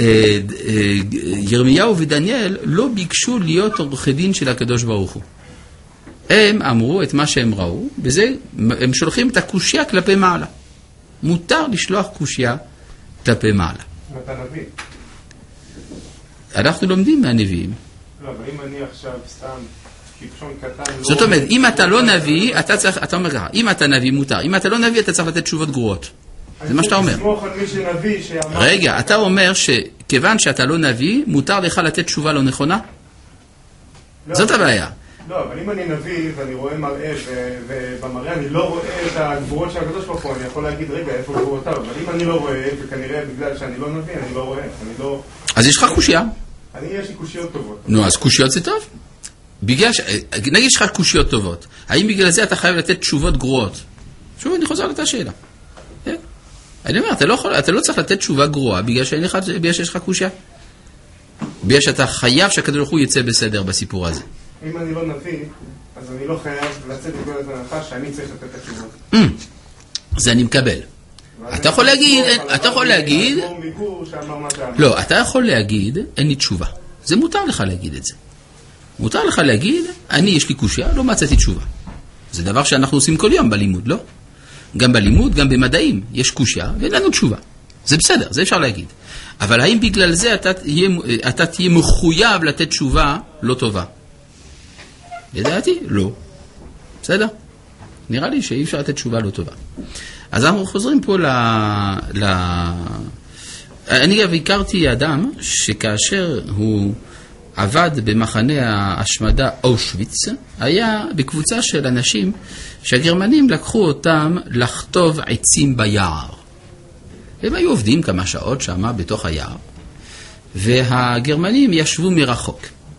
[SPEAKER 1] ירמיהו ודניאל לא ביקשו להיות עורכי דין של הקדוש ברוך הוא. הם אמרו את מה שהם ראו, בזה הם שולחים את הקושיה כלפי מעלה. מותר לשלוח קושיה כלפי מעלה.
[SPEAKER 2] אתה נביא?
[SPEAKER 1] אנחנו לומדים מהנביאים.
[SPEAKER 2] לא, אבל אם אני עכשיו סתם קיפשון קטן...
[SPEAKER 1] זאת אומרת, אם אתה לא נביא, אתה אומר ככה, אם אתה נביא מותר, אם אתה לא נביא אתה צריך לתת תשובות גרועות. זה מה שאתה אומר.
[SPEAKER 2] סמוך על מי שנביא שאמר...
[SPEAKER 1] רגע, אתה אומר שכיוון שאתה לא נביא, מותר לך לתת תשובה לא נכונה? זאת הבעיה.
[SPEAKER 2] לא, אבל אם אני נביא ואני רואה מראה, ובמראה אני לא רואה את הגבורות של הקדוש ברוך הוא, אני יכול להגיד, רגע, איפה גבורותיו? אבל אם אני לא רואה, וכנראה בגלל שאני לא נביא, אני לא רואה, אני לא...
[SPEAKER 1] אז יש לך קושיה.
[SPEAKER 2] יש לי קושיות טובות.
[SPEAKER 1] נו, אז קושיות זה טוב. נגיד יש לך קושיות טובות. האם בגלל זה אתה חייב לתת תשובות גרועות? שוב, אני חוזר לאותה שאלה. אני אומר, אתה לא צריך לתת תשובה גרועה בגלל שיש לך קושיה. בגלל שאתה חייב שהקדוש ברוך הוא יצא בסדר בסיפור הזה.
[SPEAKER 2] אם אני לא נביא, אז אני לא חייב לצאת מגולת הנחה שאני צריך לתת את התשובות.
[SPEAKER 1] זה אני מקבל. אתה יכול להגיד, לא, אתה יכול להגיד, אין לי תשובה. זה מותר לך להגיד את זה. מותר לך להגיד, יש לי קושיה, לא מצאתי תשובה. זה דבר שאנחנו עושים כל יום בלימוד, לא? גם בלימוד, גם במדעים, יש קושיה ואין לנו תשובה. זה בסדר, זה אפשר להגיד. אבל האם בגלל זה אתה תהיה מחויב לתת תשובה לא טובה? לדעתי, לא. בסדר? נראה לי שאי אפשר לתת תשובה לא טובה. אז אנחנו חוזרים פה אני גם הכרתי אדם שכאשר הוא עבד במחנה ההשמדה אושוויץ, היה בקבוצה של אנשים שהגרמנים לקחו אותם לחטוב עצים ביער. הם היו עובדים כמה שעות שמה בתוך היער, והגרמנים ישבו מרחוק.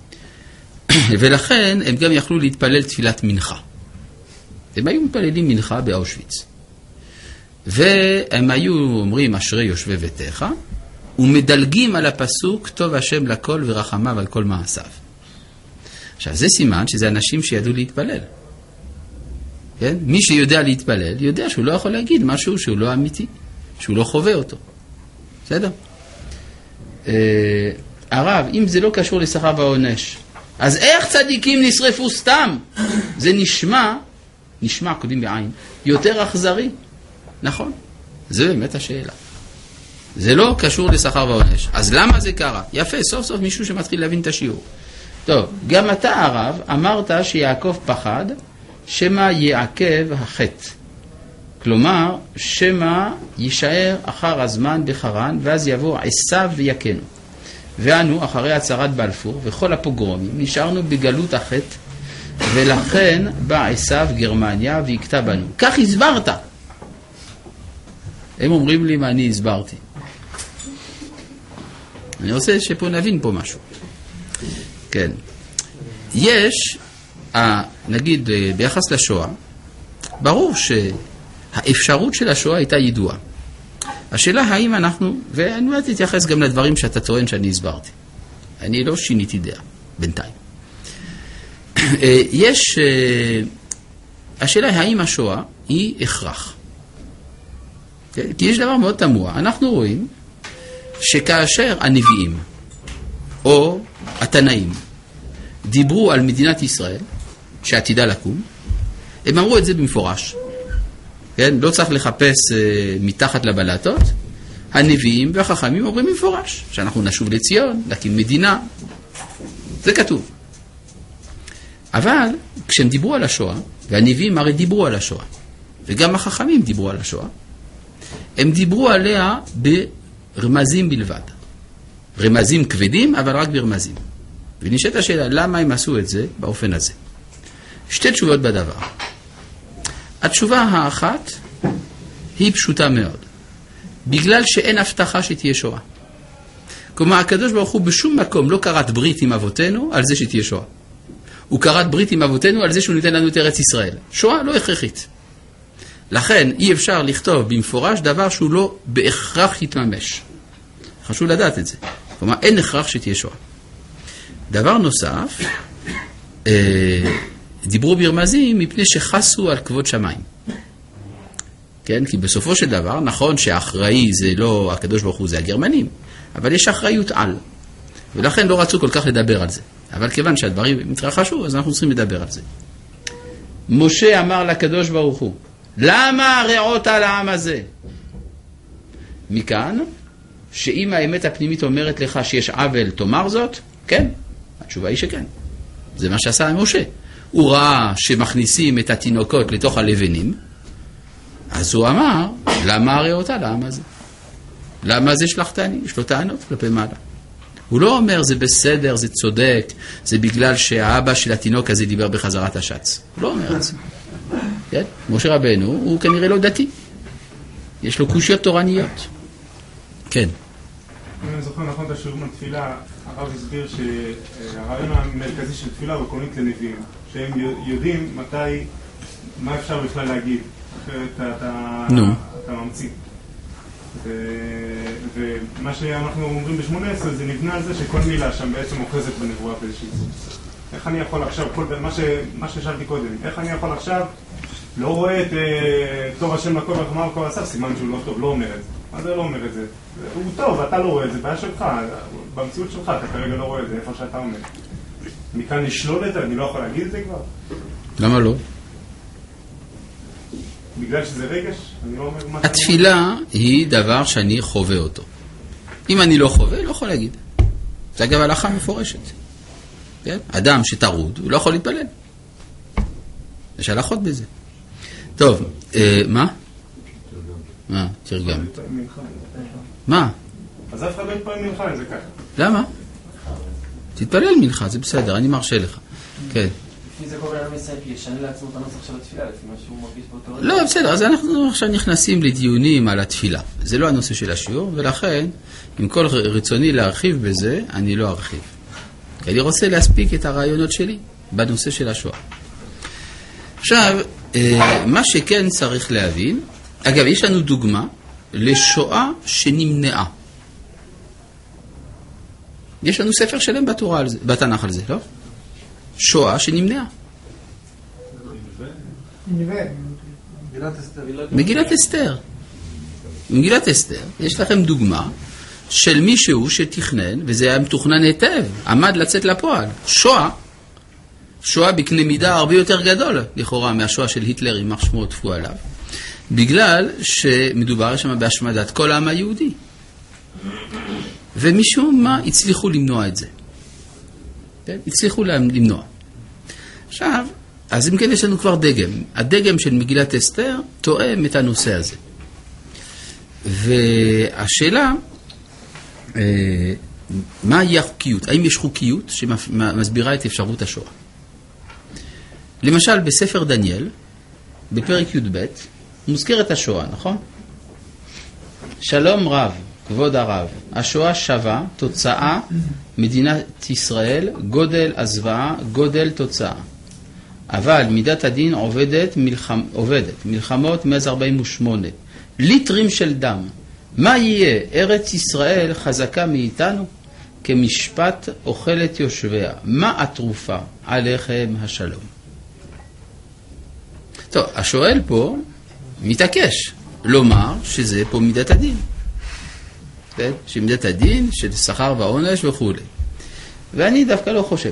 [SPEAKER 1] ולכן הם גם יכלו להתפלל תפילת מנחה. הם היו מתפללים מנחה באושוויץ. והם היו אומרים אשרי יושבי ביתך, ומדלגים על הפסוק טוב השם לכל ורחמיו על כל מעשיו. עכשיו זה סימן שזה אנשים שידעו להתפלל. כן? מי שיודע להתפלל יודע שהוא לא יכול להגיד משהו שהוא לא אמיתי, שהוא לא חווה אותו. בסדר? הרב, אם זה לא קשור לשכר ועונש, אז איך צדיקים נשרפו סתם? זה נשמע קודם בעין, יותר אכזרי. נכון, זה באמת השאלה. זה לא קשור לשכר ועונש. אז למה זה קרה? יפה, סוף סוף מישהו שמתחיל להבין את השיעור. טוב, גם אתה הרב אמרת שיעקב פחד שמא יעכב החטא. כלומר, שמא יישאר אחר הזמן בחרן, ואז יבוא עשיו ויקנו. ואנו, אחרי הצהרת בלפור וכל הפוגרומים, נשארנו בגלות החטא, ולכן בא עשיו גרמניה ויקטע בנו. כך הסברת. הם אומרים לי מה אני הסברתי. אני רוצה שפה נבין פה משהו. כן. יש, נגיד, ביחס לשואה, ברור שהאפשרות של השואה הייתה ידועה. השאלה האם אנחנו, ואני לא תתייחס גם לדברים שאתה טוען שאני הסברתי. אני לא שיניתי דעה, בינתיים. יש, השאלה האם השואה היא הכרח. כי יש דבר מאוד תמוה. אנחנו רואים שכאשר הנביאים או התנאים דיברו על מדינת ישראל שעתידה לקום, הם אמרו את זה במפורש. כן? לא צריך לחפש מתחת לבלטות. הנביאים והחכמים אומרים במפורש שאנחנו נשוב לציון, להקים מדינה. זה כתוב. אבל כשהם דיברו על השואה, והנביאים הרי דיברו על השואה, וגם החכמים דיברו על השואה, הם דיברו עליה ברמזים בלבד. רמזים כבדים, אבל רק ברמזים. ונשאלת השאלה, למה הם עשו את זה באופן הזה? שתי תשובות בדבר. התשובה האחת היא פשוטה מאוד. בגלל שאין הבטחה שתהיה שואה. כלומר, הקדוש ברוך הוא בשום מקום לא קראת ברית עם אבותינו על זה שתהיה שואה. הוא קראת ברית עם אבותינו על זה שהוא ניתן לנו את ארץ ישראל. שואה לא הכרחית. לכן אי אפשר לכתוב במפורש דבר שהוא לא בהכרח יתממש. חשוב לדעת את זה. כלומר, אין הכרח שתהיה שואה. דבר נוסף, דיברו ברמזים מפני שחסו על כבוד שמיים. כן? כי בסופו של דבר, נכון שהאחראי זה לא הקדוש ברוך הוא, זה הגרמנים, אבל יש אחריות על. ולכן לא רצו כל כך לדבר על זה. אבל כיוון שהדברים מתרחשו, אז אנחנו צריכים לדבר על זה. משה אמר לקדוש ברוך הוא, למה הרעות על העם הזה? מכאן, שאם האמת הפנימית אומרת לך שיש עוול, תאמר זאת, כן. התשובה היא שכן. זה מה שעשה משה. הוא ראה שמכניסים את התינוקות לתוך הלבנים, אז הוא אמר, למה הרעות על העם הזה? למה זה שלחתני? יש לו טענות כלפי מעלה. הוא לא אומר, זה בסדר, זה צודק, זה בגלל שהאבא של התינוק הזה דיבר בחזרת השץ. הוא לא אומר את זה. כן? משה רבנו, הוא כנראה לא דתי. יש לו קושיות תורניות. כן.
[SPEAKER 6] אם אני זוכר נכון את השיעור מהתפילה, הרב הסביר שהרעיון המרכזי של תפילה הוא קונית לנביאים, שהם יודעים מתי, מה אפשר בכלל להגיד, אחרת אתה ממציא. ומה שאנחנו אומרים ב-18 זה נבנה על זה שכל מילה שם בעצם אוחזת בנבואה באיזושהי צורה. איך אני יכול עכשיו, מה ששאלתי קודם, איך אני יכול עכשיו לא רואה את טוב השם לכל ורחמם וכל עשיו, סימן שהוא לא טוב, לא אומר את זה. מה זה לא אומר את זה? הוא טוב, אתה לא רואה את זה, בעיה שלך, במציאות שלך, אתה כרגע לא רואה את זה, איפה שאתה אומר. מכאן לשלול את זה, אני לא יכול להגיד את זה כבר?
[SPEAKER 1] למה לא?
[SPEAKER 6] בגלל שזה רגש? אני לא אומר מה...
[SPEAKER 1] התפילה היא דבר שאני חווה אותו. אם אני לא חווה, לא יכול להגיד. זה אגב הלכה מפורשת. כן? אדם שטרוד, הוא לא יכול להתפלל. יש הלכות בזה. טוב, מה? מה? תרגם. מה?
[SPEAKER 6] אז אף אחד לא יתפלל מנחה, אם זה ככה.
[SPEAKER 1] למה? תתפלל מנחה, זה בסדר, אני מרשה לך. כן.
[SPEAKER 4] לפי זה קורא לנו ישראל, כי ישנה לעצמו את הנוסח של התפילה, לפי מה שהוא מרגיש באותו רגע.
[SPEAKER 1] לא, בסדר, אז אנחנו עכשיו נכנסים לדיונים על התפילה. זה לא הנושא של השיעור, ולכן, עם כל רצוני להרחיב בזה, אני לא ארחיב. כי אני רוצה להספיק את הרעיונות שלי בנושא של השואה. עכשיו, מה שכן צריך להבין, אגב, יש לנו דוגמה לשואה שנמנעה. יש לנו ספר שלם בתורה על זה, בתנ"ך על זה, לא? שואה שנמנעה. מגילת אסתר. מגילת אסתר, יש לכם דוגמה של מישהו שתכנן, וזה היה מתוכנן היטב, עמד לצאת לפועל. שואה בקנה מידה הרבה יותר גדול, לכאורה, מהשואה של היטלר, יימח שמו טפו עליו. בגלל שמדובר שם בהשמדת כל העם היהודי. ומשום מה הצליחו למנוע את זה. כן? הצליחו למנוע. עכשיו, אז אם כן יש לנו כבר דגם. הדגם של מגילת אסתר תואם את הנושא הזה. והשאלה, מהי החוקיות? האם יש חוקיות שמסבירה את אפשרות השואה? למשל, בספר דניאל, בפרק י"ב, מוזכרת השואה, נכון? שלום רב, כבוד הרב, השואה שווה, תוצאה, מדינת ישראל, גודל הזוועה, גודל תוצאה. אבל מידת הדין עובדת, מלחמות מאז 48, ליטרים של דם. מה יהיה? ארץ ישראל חזקה מאיתנו? כמשפט אוכלת יושביה. מה התרופה? עליכם השלום. טוב, השואל פה מתעקש לומר שזה פה מידת הדין. שמידת הדין של שכר ועונש וכו'. ואני דווקא לא חושב.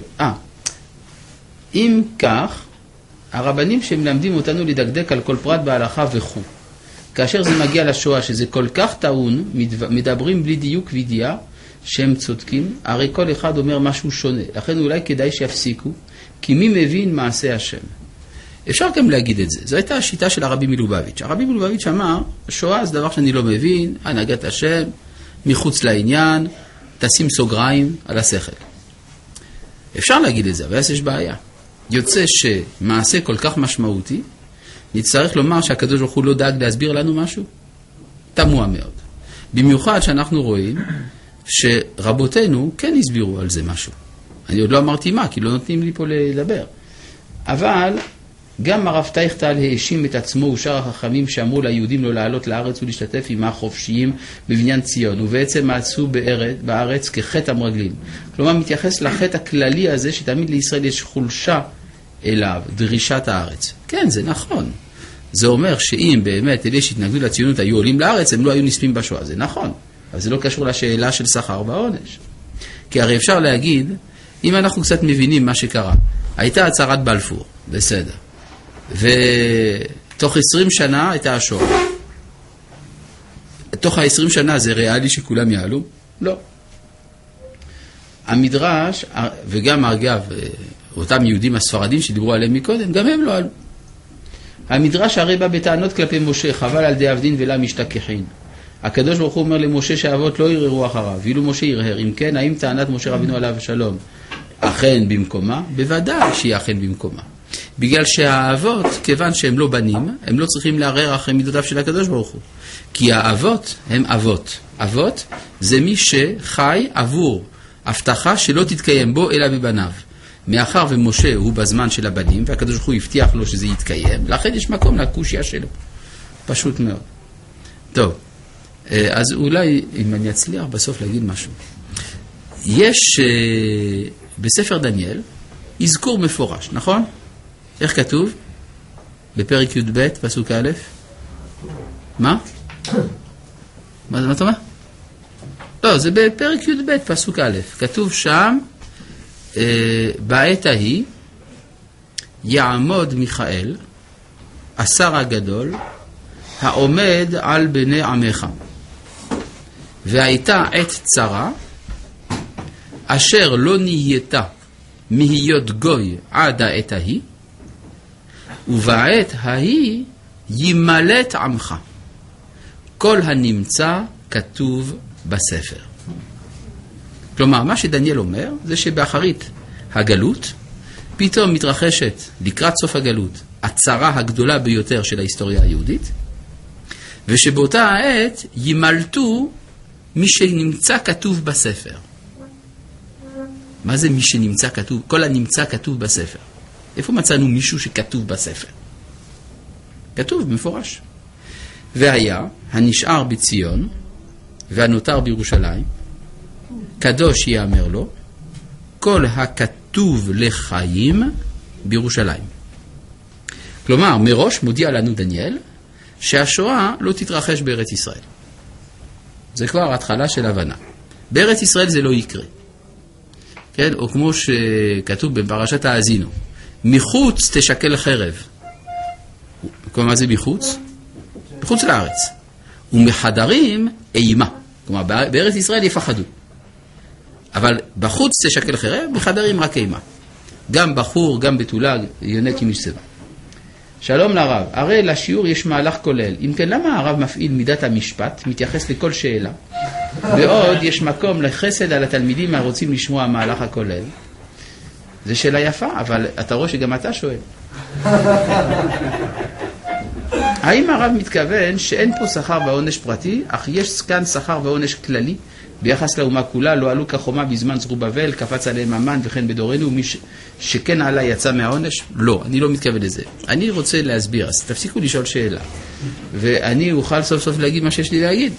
[SPEAKER 1] אם כך, הרבנים שמלמדים אותנו לדקדק על כל פרט בהלכה וכו'. כאשר זה מגיע לשואה, שזה כל כך טעון, מדברים בלי דיוק וידיעה, שהם צודקים, הרי כל אחד אומר משהו שונה. לכן אולי כדאי שיפסיקו, כי מי מבין מעשה השם. אפשר גם להגיד את זה. זו הייתה השיטה של הרבי מלובביץ'. הרבי מלובביץ' אמר, שואה זה דבר שאני לא מבין, הנהגת השם, מחוץ לעניין, תשים סוגריים על השכל. אפשר להגיד את זה, אבל יש בעיה. יוצא שמעשה כל כך משמעותי, נצטרך לומר שהקדוש ברוך הוא לא דאג להסביר לנו משהו? תמוה מאוד. במיוחד שאנחנו רואים שרבותינו כן הסבירו על זה משהו. אני עוד לא אמרתי מה, כי לא נותנים לי פה לדבר. אבל גם הרב טייכטל האשים את עצמו ושאר החכמים שאמרו ליהודים לא לעלות לארץ ולהשתתף עם החופשיים בבניין ציון, ובעצם מעשו בארץ כחטא המרגלים. כלומר, מתייחס לחטא הכללי הזה שתמיד לישראל יש חולשה אליו, דרישת הארץ. כן, זה נכון. זה אומר שאם באמת אלה שהתנגדו לציונות היו עולים לארץ, הם לא היו נספים בשואה. זה נכון. אבל זה לא קשור לשאלה של שכר ועונש. כי הרי אפשר להגיד, אם אנחנו קצת מבינים מה שקרה, הייתה הצהרת בלפור, בסדר. ותוך 20 שנה הייתה השואה. תוך ה-20 שנה זה ריאלי שכולם יעלו? לא. המדרש, וגם אגב, אותם יהודים הספרדים שדיברו עליהם מקודם, גם הם לא עלו. המדרש הרי בא בטענות כלפי משה, חבל על דאבדין ולה משתכחין. הקדוש ברוך הוא אומר למשה שהאבות לא ירהרו אחריו, ואילו משה ירהר. אם כן, האם טענת משה רבינו עליו שלום אכן במקומה? בוודאי שהיא אכן במקומה. בגלל שהאבות, כיוון שהם לא בנים, הם לא צריכים לערער אחרי מידותיו של הקדוש ברוך הוא. כי האבות הם אבות. אבות זה מי שחי עבור הבטחה שלא תתקיים בו אלא בבניו. מאחר ומשה הוא בזמן של הבנים, והקדוש ברוך הוא הבטיח לו שזה יתקיים, לכן יש מקום לקושיה שלו. פשוט מאוד. טוב, אז אולי אם אני אצליח בסוף להגיד משהו. יש בספר דניאל אזכור מפורש, נכון? איך כתוב? בפרק י"ב, פסוק א'. מה? מה אתה אומר? לא, זה בפרק י"ב, פסוק א'. כתוב שם, בעת ההיא יעמוד מיכאל, השר הגדול, העומד על בני עמך. והייתה עת צרה, אשר לא נהייתה מהיות גוי עד העת ההיא, ובעת ההיא ימלט עמך. כל הנמצא כתוב בספר. כלומר, מה שדניאל אומר זה שבאחרית הגלות פתאום מתרחשת לקראת סוף הגלות הצרה הגדולה ביותר של ההיסטוריה היהודית, ושבאותה העת ימלטו מי שנמצא כתוב בספר. מה זה מי שנמצא כתוב? כל הנמצא כתוב בספר. איפה מצאנו מישהו שכתוב בספר? כתוב במפורש. והיה הנשאר בציון והנותר בירושלים, קדוש יאמר לו, כל הכתוב לחיים בירושלים. כלומר, מראש מודיע לנו דניאל שהשואה לא תתרחש בארץ ישראל. זה כבר התחלה של הבנה. בארץ ישראל זה לא יקרה. כן? או כמו שכתוב בפרשת האזינו, מחוץ תשקל חרב. כלומר, מה זה מחוץ? בחוץ לארץ. ומחדרים אימה. כלומר, בארץ ישראל יפחדו. אבל בחוץ תשקל חרב, בחדרים רק אימה. גם בחור, גם בתולה, יונק עם איש צבע. שלום לרב, הרי לשיעור יש מהלך כולל. אם כן, למה הרב מפעיל מידת המשפט, מתייחס לכל שאלה? ועוד יש מקום לחסד על התלמידים הרוצים לשמוע המהלך הכולל. זו שאלה יפה, אבל אתה רואה שגם אתה שואל. האם הרב מתכוון שאין פה שכר ועונש פרטי, אך יש כאן שכר ועונש כללי? ביחס לאומה כולה, לא עלו כחומה בזמן זרובבל, קפץ עליהם המן וכן בדורנו, מי שכן עלה יצא מהעונש? לא, אני לא מתכוון לזה. אני רוצה להסביר, אז תפסיקו לשאול שאלה. ואני אוכל סוף סוף להגיד מה שיש לי להגיד.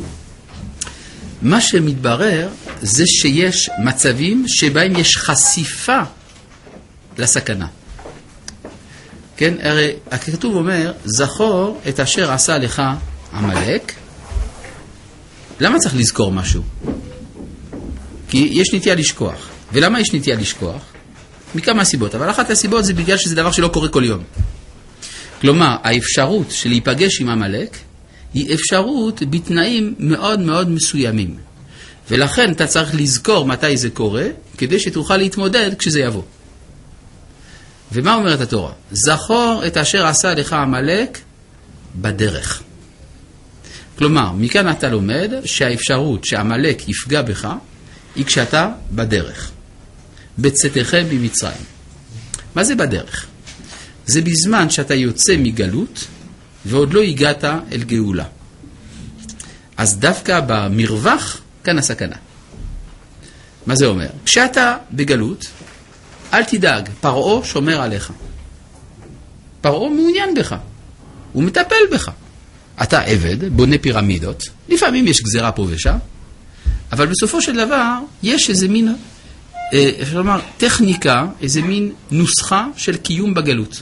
[SPEAKER 1] מה שמתברר זה שיש מצבים שבהם יש חשיפה לסכנה. כן, הרי הכתוב אומר, זכור את אשר עשה לך עמלק. למה צריך לזכור משהו? כי יש נטייה לשכוח. ולמה יש נטייה לשכוח? מכמה סיבות, אבל אחת הסיבות זה בגלל שזה דבר שלא קורה כל יום. כלומר, האפשרות של להיפגש עם עמלק היא אפשרות בתנאים מאוד מאוד מסוימים. ולכן אתה צריך לזכור מתי זה קורה, כדי שתוכל להתמודד כשזה יבוא. ומה אומרת התורה? זכור את אשר עשה לך עמלק בדרך. כלומר, מכאן אתה לומד שהאפשרות שעמלק יפגע בך היא כשאתה בדרך. בצאתכם ממצרים. מה זה בדרך? זה בזמן שאתה יוצא מגלות ועוד לא הגעת אל גאולה. אז דווקא במרווח כאן הסכנה. מה זה אומר? כשאתה בגלות, אל תדאג, פרעה שומר עליך. פרעה מעוניין בך. הוא מטפל בך. אתה עבד, בונה פירמידות, לפעמים יש גזירה פה ושם, אבל בסופו של דבר יש איזה מין, אפשר לומר, טכניקה, איזה מין נוסחה של קיום בגלות.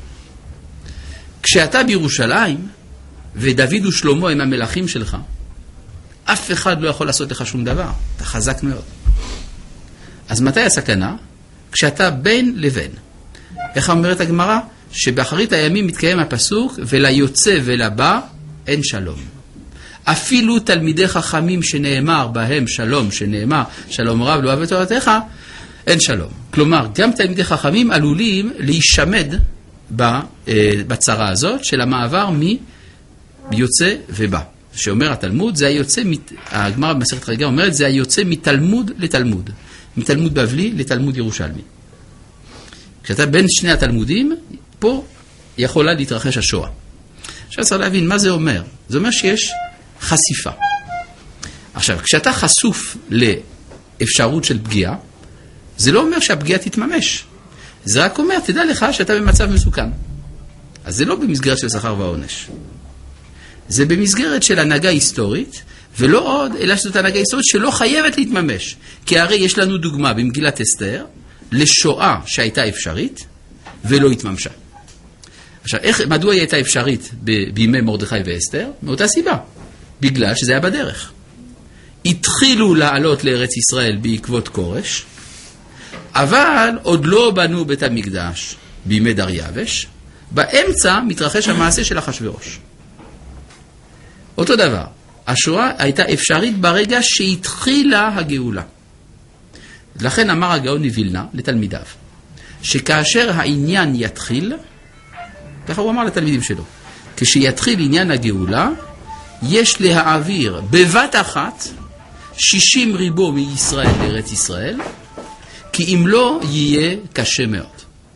[SPEAKER 1] כשאתה בירושלים, ודוד ושלמה הם המלכים שלך, אף אחד לא יכול לעשות לך שום דבר. אתה חזק מאוד. אז מתי הסכנה? כשאתה בין לבין. איך אומרת הגמרא? שבאחרית הימים מתקיים הפסוק, וליוצא ולבא אין שלום. אפילו תלמידי חכמים שנאמר בהם שלום, שנאמר שלום רב לא אוהב את תורתך, אין שלום. כלומר, גם תלמידי חכמים עלולים להישמד בצרה הזאת של המעבר מיוצא ובא. שאומר התלמוד, זה היוצא, הגמרא במסכת חגיגה אומרת, זה היוצא מתלמוד לתלמוד. מתלמוד בבלי לתלמוד ירושלמי. כשאתה בין שני התלמודים, פה יכולה להתרחש השואה. עכשיו צריך להבין מה זה אומר. זה אומר שיש חשיפה. עכשיו, כשאתה חשוף לאפשרות של פגיעה, זה לא אומר שהפגיעה תתממש. זה רק אומר, תדע לך שאתה במצב מסוכן. אז זה לא במסגרת של שכר ועונש. זה במסגרת של הנהגה היסטורית, ולא עוד, אלא שזאת הנהגה היסטורית שלא חייבת להתממש. כי הרי יש לנו דוגמה במגילת אסתר, לשואה שהייתה אפשרית, ולא התממשה. עכשיו, מדוע היא הייתה אפשרית בימי מרדכי ואסתר? מאותה סיבה. בגלל שזה היה בדרך. התחילו לעלות לארץ ישראל בעקבות קורש, אבל עוד לא בנו בית המקדש בימי דריווש, באמצע מתרחש המעשה של אחשוורוש. אותו דבר, השואה הייתה אפשרית ברגע שהתחילה הגאולה. לכן אמר הגאון מווילנה לתלמידיו, שכאשר העניין יתחיל, ככה הוא אמר לתלמידים שלו, כשיתחיל עניין הגאולה, יש להעביר בבת אחת 60 ריבו מישראל לארץ ישראל, כי אם לא יהיה קשה מאוד.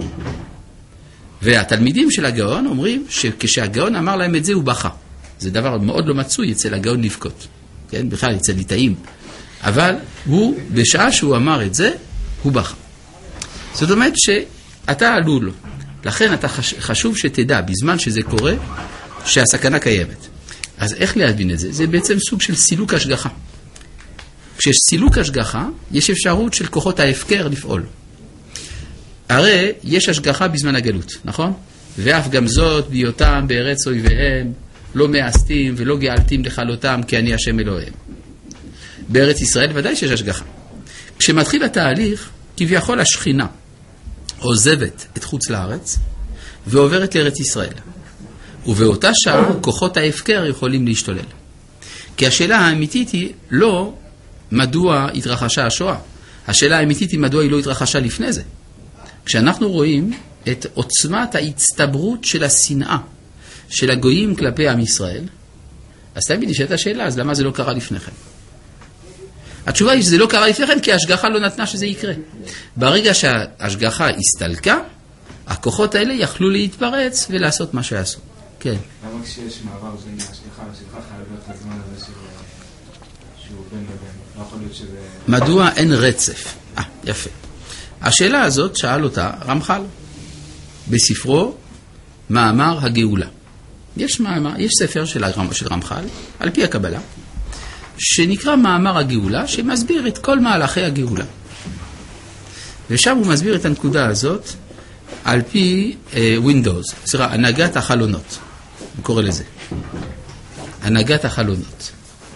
[SPEAKER 1] והתלמידים של הגאון אומרים שכשהגאון אמר להם את זה הוא בכה. זה דבר מאוד לא מצוי אצל הגאון לבכות. כן? בכלל אצל ליטאים. אבל הוא, בשעה שהוא אמר את זה, הוא בכה. זאת אומרת שאתה עלול. לכן אתה חשוב שתדע בזמן שזה קורה שהסכנה קיימת. אז איך להבין את זה? זה בעצם סוג של סילוק השגחה. כשיש סילוק השגחה, יש אפשרות של כוחות ההפקר לפעול. הרי יש השגחה בזמן הגלות, נכון? ואף גם זאת בהיותם בארץ אויביהם, לא מאסתים ולא גאלתים לכלותם, כי אני השם אלוהיהם. בארץ ישראל ודאי שיש השגחה. כשמתחיל התהליך, כביכול השכינה עוזבת את חוץ לארץ, ועוברת לארץ ישראל. ובאותה שעה כוחות ההפקר יכולים להשתולל. כי השאלה האמיתית היא לא מדוע התרחשה השואה. השאלה האמיתית היא מדוע היא לא התרחשה לפני זה. כשאנחנו רואים את עוצמת ההצטברות של השנאה של הגויים כלפי עם ישראל, אז תמיד נשאלת השאלה, אז למה זה לא קרה לפני כן? התשובה היא שזה לא קרה לפני כן כי ההשגחה לא נתנה שזה יקרה. ברגע שההשגחה הסתלקה, הכוחות האלה יכלו להתפרץ ולעשות מה שעשו. כן.
[SPEAKER 2] למה כשיש מעבר בין ההשגחה להשגחה חייב להיות הזמן הזה שהוא בין לבין? לא יכול להיות שזה...
[SPEAKER 1] מדוע אין רצף? יפה. השאלה הזאת שאל אותה רמח"ל בספרו מאמר הגאולה. יש ספר של רמח"ל, על פי הקבלה, שנקרא מאמר הגאולה, שמסביר את כל מהלכי הגאולה. ושם הוא מסביר את הנקודה הזאת על פי Windows, הנהגת החלונות. הוא קורא לזה. הנהגת החלונות.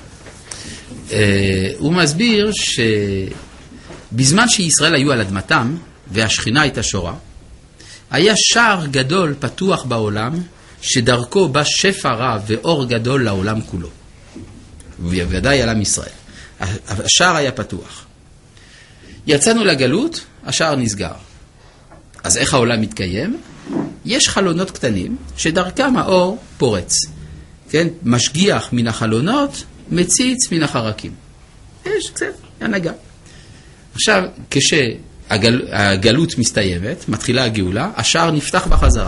[SPEAKER 1] הוא מסביר שבזמן שישראל היו על אדמתם, והשכינה הייתה שורה, היה שער גדול פתוח בעולם, שדרכו בא שפע רב ואור גדול לעולם כולו. ובוודאי על עם ישראל. השער היה פתוח. יצאנו לגלות, השער נסגר. אז איך העולם מתקיים? יש חלונות קטנים שדרכם האור פורץ. כן? משגיח מן החלונות, מציץ מן החרקים. יש קצת הנהגה. עכשיו, כשהגלות מסתיימת, מתחילה הגאולה, השער נפתח בחזרה.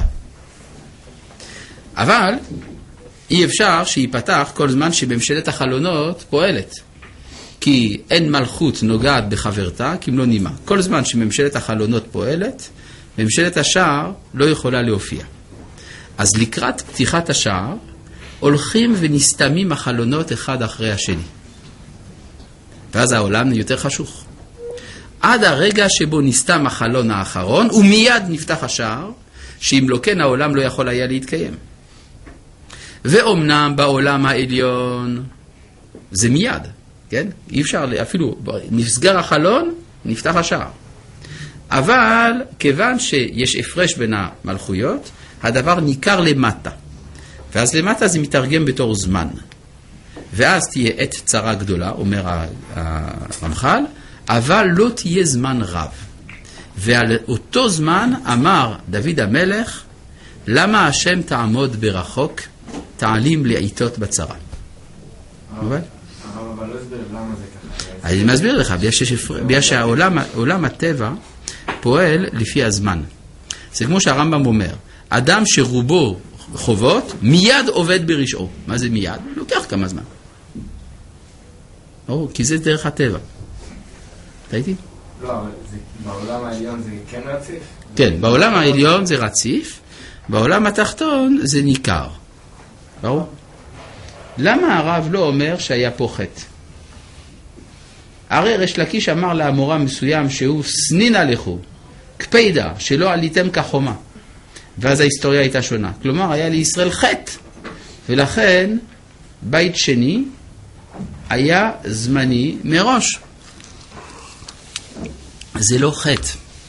[SPEAKER 1] אבל אי אפשר שיפתח כל זמן שממשלת החלונות פועלת. כי אין מלכות נוגעת בחברתה, כי אם לא נימה. כל זמן שממשלת החלונות פועלת, ממשלת השער לא יכולה להופיע. אז לקראת פתיחת השער, הולכים ונסתמים החלונות אחד אחרי השני. ואז העולם יותר חשוך. עד הרגע שבו נסתם החלון האחרון, ומיד נפתח השער, שאם לא כן העולם לא יכול היה להתקיים. ואומנם בעולם העליון זה מיד, כן? אי אפשר, אפילו נסגר החלון, נפתח השער. אבל כיוון שיש הפרש בין המלכויות, הדבר ניכר למטה. ואז למטה זה מתרגם בתור זמן. ואז תהיה עת צרה גדולה, אומר הרמח"ל, אבל לא תהיה זמן רב. ועל אותו זמן אמר דוד המלך, למה השם תעמוד ברחוק, תעלים לעיתות בצרה. אבל
[SPEAKER 2] לא הסביר למה זה ככה.
[SPEAKER 1] אני מסביר לך, בגלל שהעולם הטבע פועל לפי הזמן. זה כמו שהרמב"ם אומר, אדם שרובו חובות, מיד עובד ברשעו. מה זה מיד? לוקח כמה זמן. כי זה דרך הטבע. ראיתי?
[SPEAKER 2] לא, אבל בעולם העליון זה כן רציף?
[SPEAKER 1] כן, בעולם העליון זה רציף, בעולם התחתון זה ניכר. ברור? למה הרב לא אומר שהיה פה חטא? הרי ריש לקיש אמר לאמורא מסוים שהוא סנינה לכו, קפידה, שלא עליתם כחומה. ואז ההיסטוריה הייתה שונה. כלומר, היה לישראל חטא. ולכן, בית שני היה זמני מראש. זה לא חטא.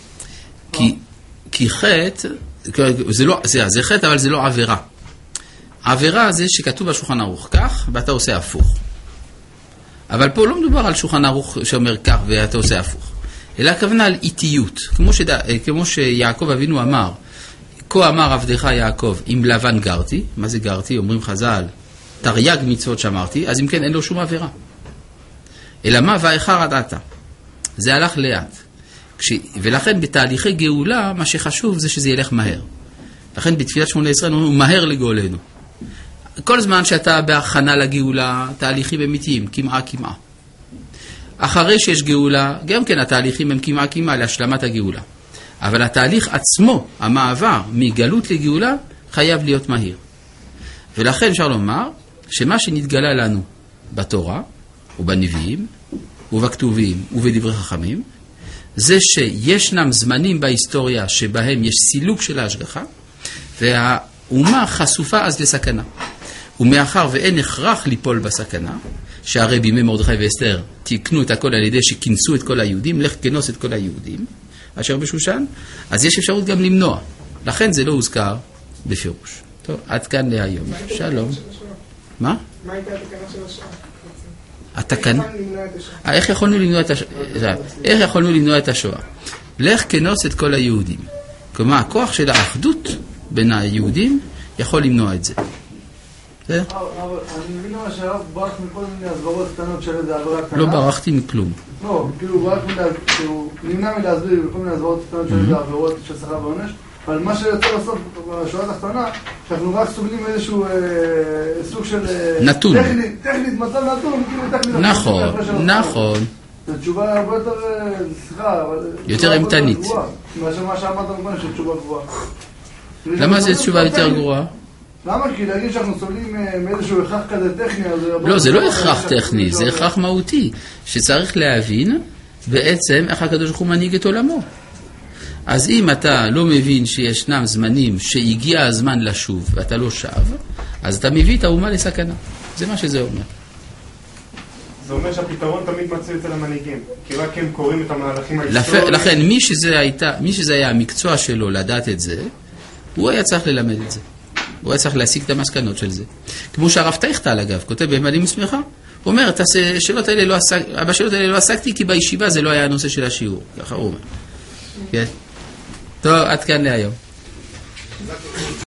[SPEAKER 1] כי חטא, זה חטא, אבל זה לא עבירה. העבירה זה שכתוב בשולחן ערוך כך, ואתה עושה הפוך. אבל פה לא מדובר על שולחן ערוך שאומר כך, ואתה עושה הפוך. אלא הכוונה על איטיות. כמו שיעקב אבינו אמר, כה אמר עבדך יעקב, אם לבן גרתי, מה זה גרתי? אומרים חז"ל, תרי"ג מצוות שמרתי, אז אם כן אין לו שום עבירה. אלא מה? ואיחר עדתה. זה הלך לאט. ולכן בתהליכי גאולה, מה שחשוב זה שזה ילך מהר. לכן בתפילת 18 אומרים, מהר לגאולנו. כל זמן שאתה בהכנה לגאולה, תהליכים אמיתיים, כמעה. אחרי שיש גאולה, גם כן התהליכים הם כמעה להשלמת הגאולה. אבל התהליך עצמו, המעבר מגלות לגאולה, חייב להיות מהיר. ולכן אפשר לומר, שמה שנתגלה לנו בתורה, ובנביאים, ובכתובים, ובדברי חכמים, זה שישנם זמנים בהיסטוריה שבהם יש סילוק של ההשגחה, והאומה חשופה אז לסכנה. ומאחר ואין הכרח ליפול בסכנה, שהרי בימי מרדכי ואסתר תיקנו את הכל על ידי שכינסו את כל היהודים, לך כנוס את כל היהודים, אשר בשושן, אז יש אפשרות גם למנוע. לכן זה לא הוזכר בפירוש. טוב, עד כאן להיום. שלום. מה?
[SPEAKER 5] מה הייתה התקנה של השואה?
[SPEAKER 1] התקנה?
[SPEAKER 5] איך למנוע את השואה?
[SPEAKER 1] איך יכולנו למנוע את השואה? לך כנוס את כל היהודים. כלומר, הכוח של האחדות בין היהודים יכול למנוע את זה.
[SPEAKER 3] אבל אני מבין מה שהרב ברח מכל מיני הסברות קטנות של איזה עברה קטנה.
[SPEAKER 1] לא ברחתי מכלום.
[SPEAKER 3] לא, כאילו הוא נמנע מלהסביר בכל מיני הסברות קטנות של איזה עבירות של שכר ועונש, אבל מה שיוצא בסוף בשורה התחתונה, שאנחנו רק סובלים איזשהו סוג של...
[SPEAKER 1] נתון.
[SPEAKER 3] טכנית, מצב נתון, כאילו טכנית...
[SPEAKER 1] נכון.
[SPEAKER 3] זו תשובה הרבה יותר, סליחה, אבל...
[SPEAKER 1] יותר אימתנית.
[SPEAKER 3] מאשר מה שאמרת מובן של תשובה גבוהה.
[SPEAKER 1] למה זו תשובה יותר גרועה?
[SPEAKER 3] למה? כי להגיד שאנחנו סובלים מאיזשהו הכרח כזה טכני,
[SPEAKER 1] לא, זה לא הכרח טכני, זה הכרח מהותי, שצריך להבין בעצם איך הקדוש ברוך הוא מנהיג את עולמו. אז אם אתה לא מבין שישנם זמנים שהגיע הזמן לשוב ואתה לא שב, אז אתה מביא את האומה לסכנה. זה מה שזה אומר.
[SPEAKER 6] זה אומר שהפתרון תמיד מצוי אצל המנהיגים, כי רק הם קוראים את המהלכים ההיסטוריים.
[SPEAKER 1] לכן, מי שזה היה המקצוע שלו לדעת את זה, הוא היה צריך ללמד את זה. הוא היה צריך להשיג את המסקנות של זה. כמו שהרב טייכטל, אגב, כותב במעלים מסמיכה, הוא אומר, בשאלות האלה לא עסקתי, כי בישיבה זה לא היה הנושא של השיעור. ככה הוא אומר. כן? טוב, עד כאן להיום.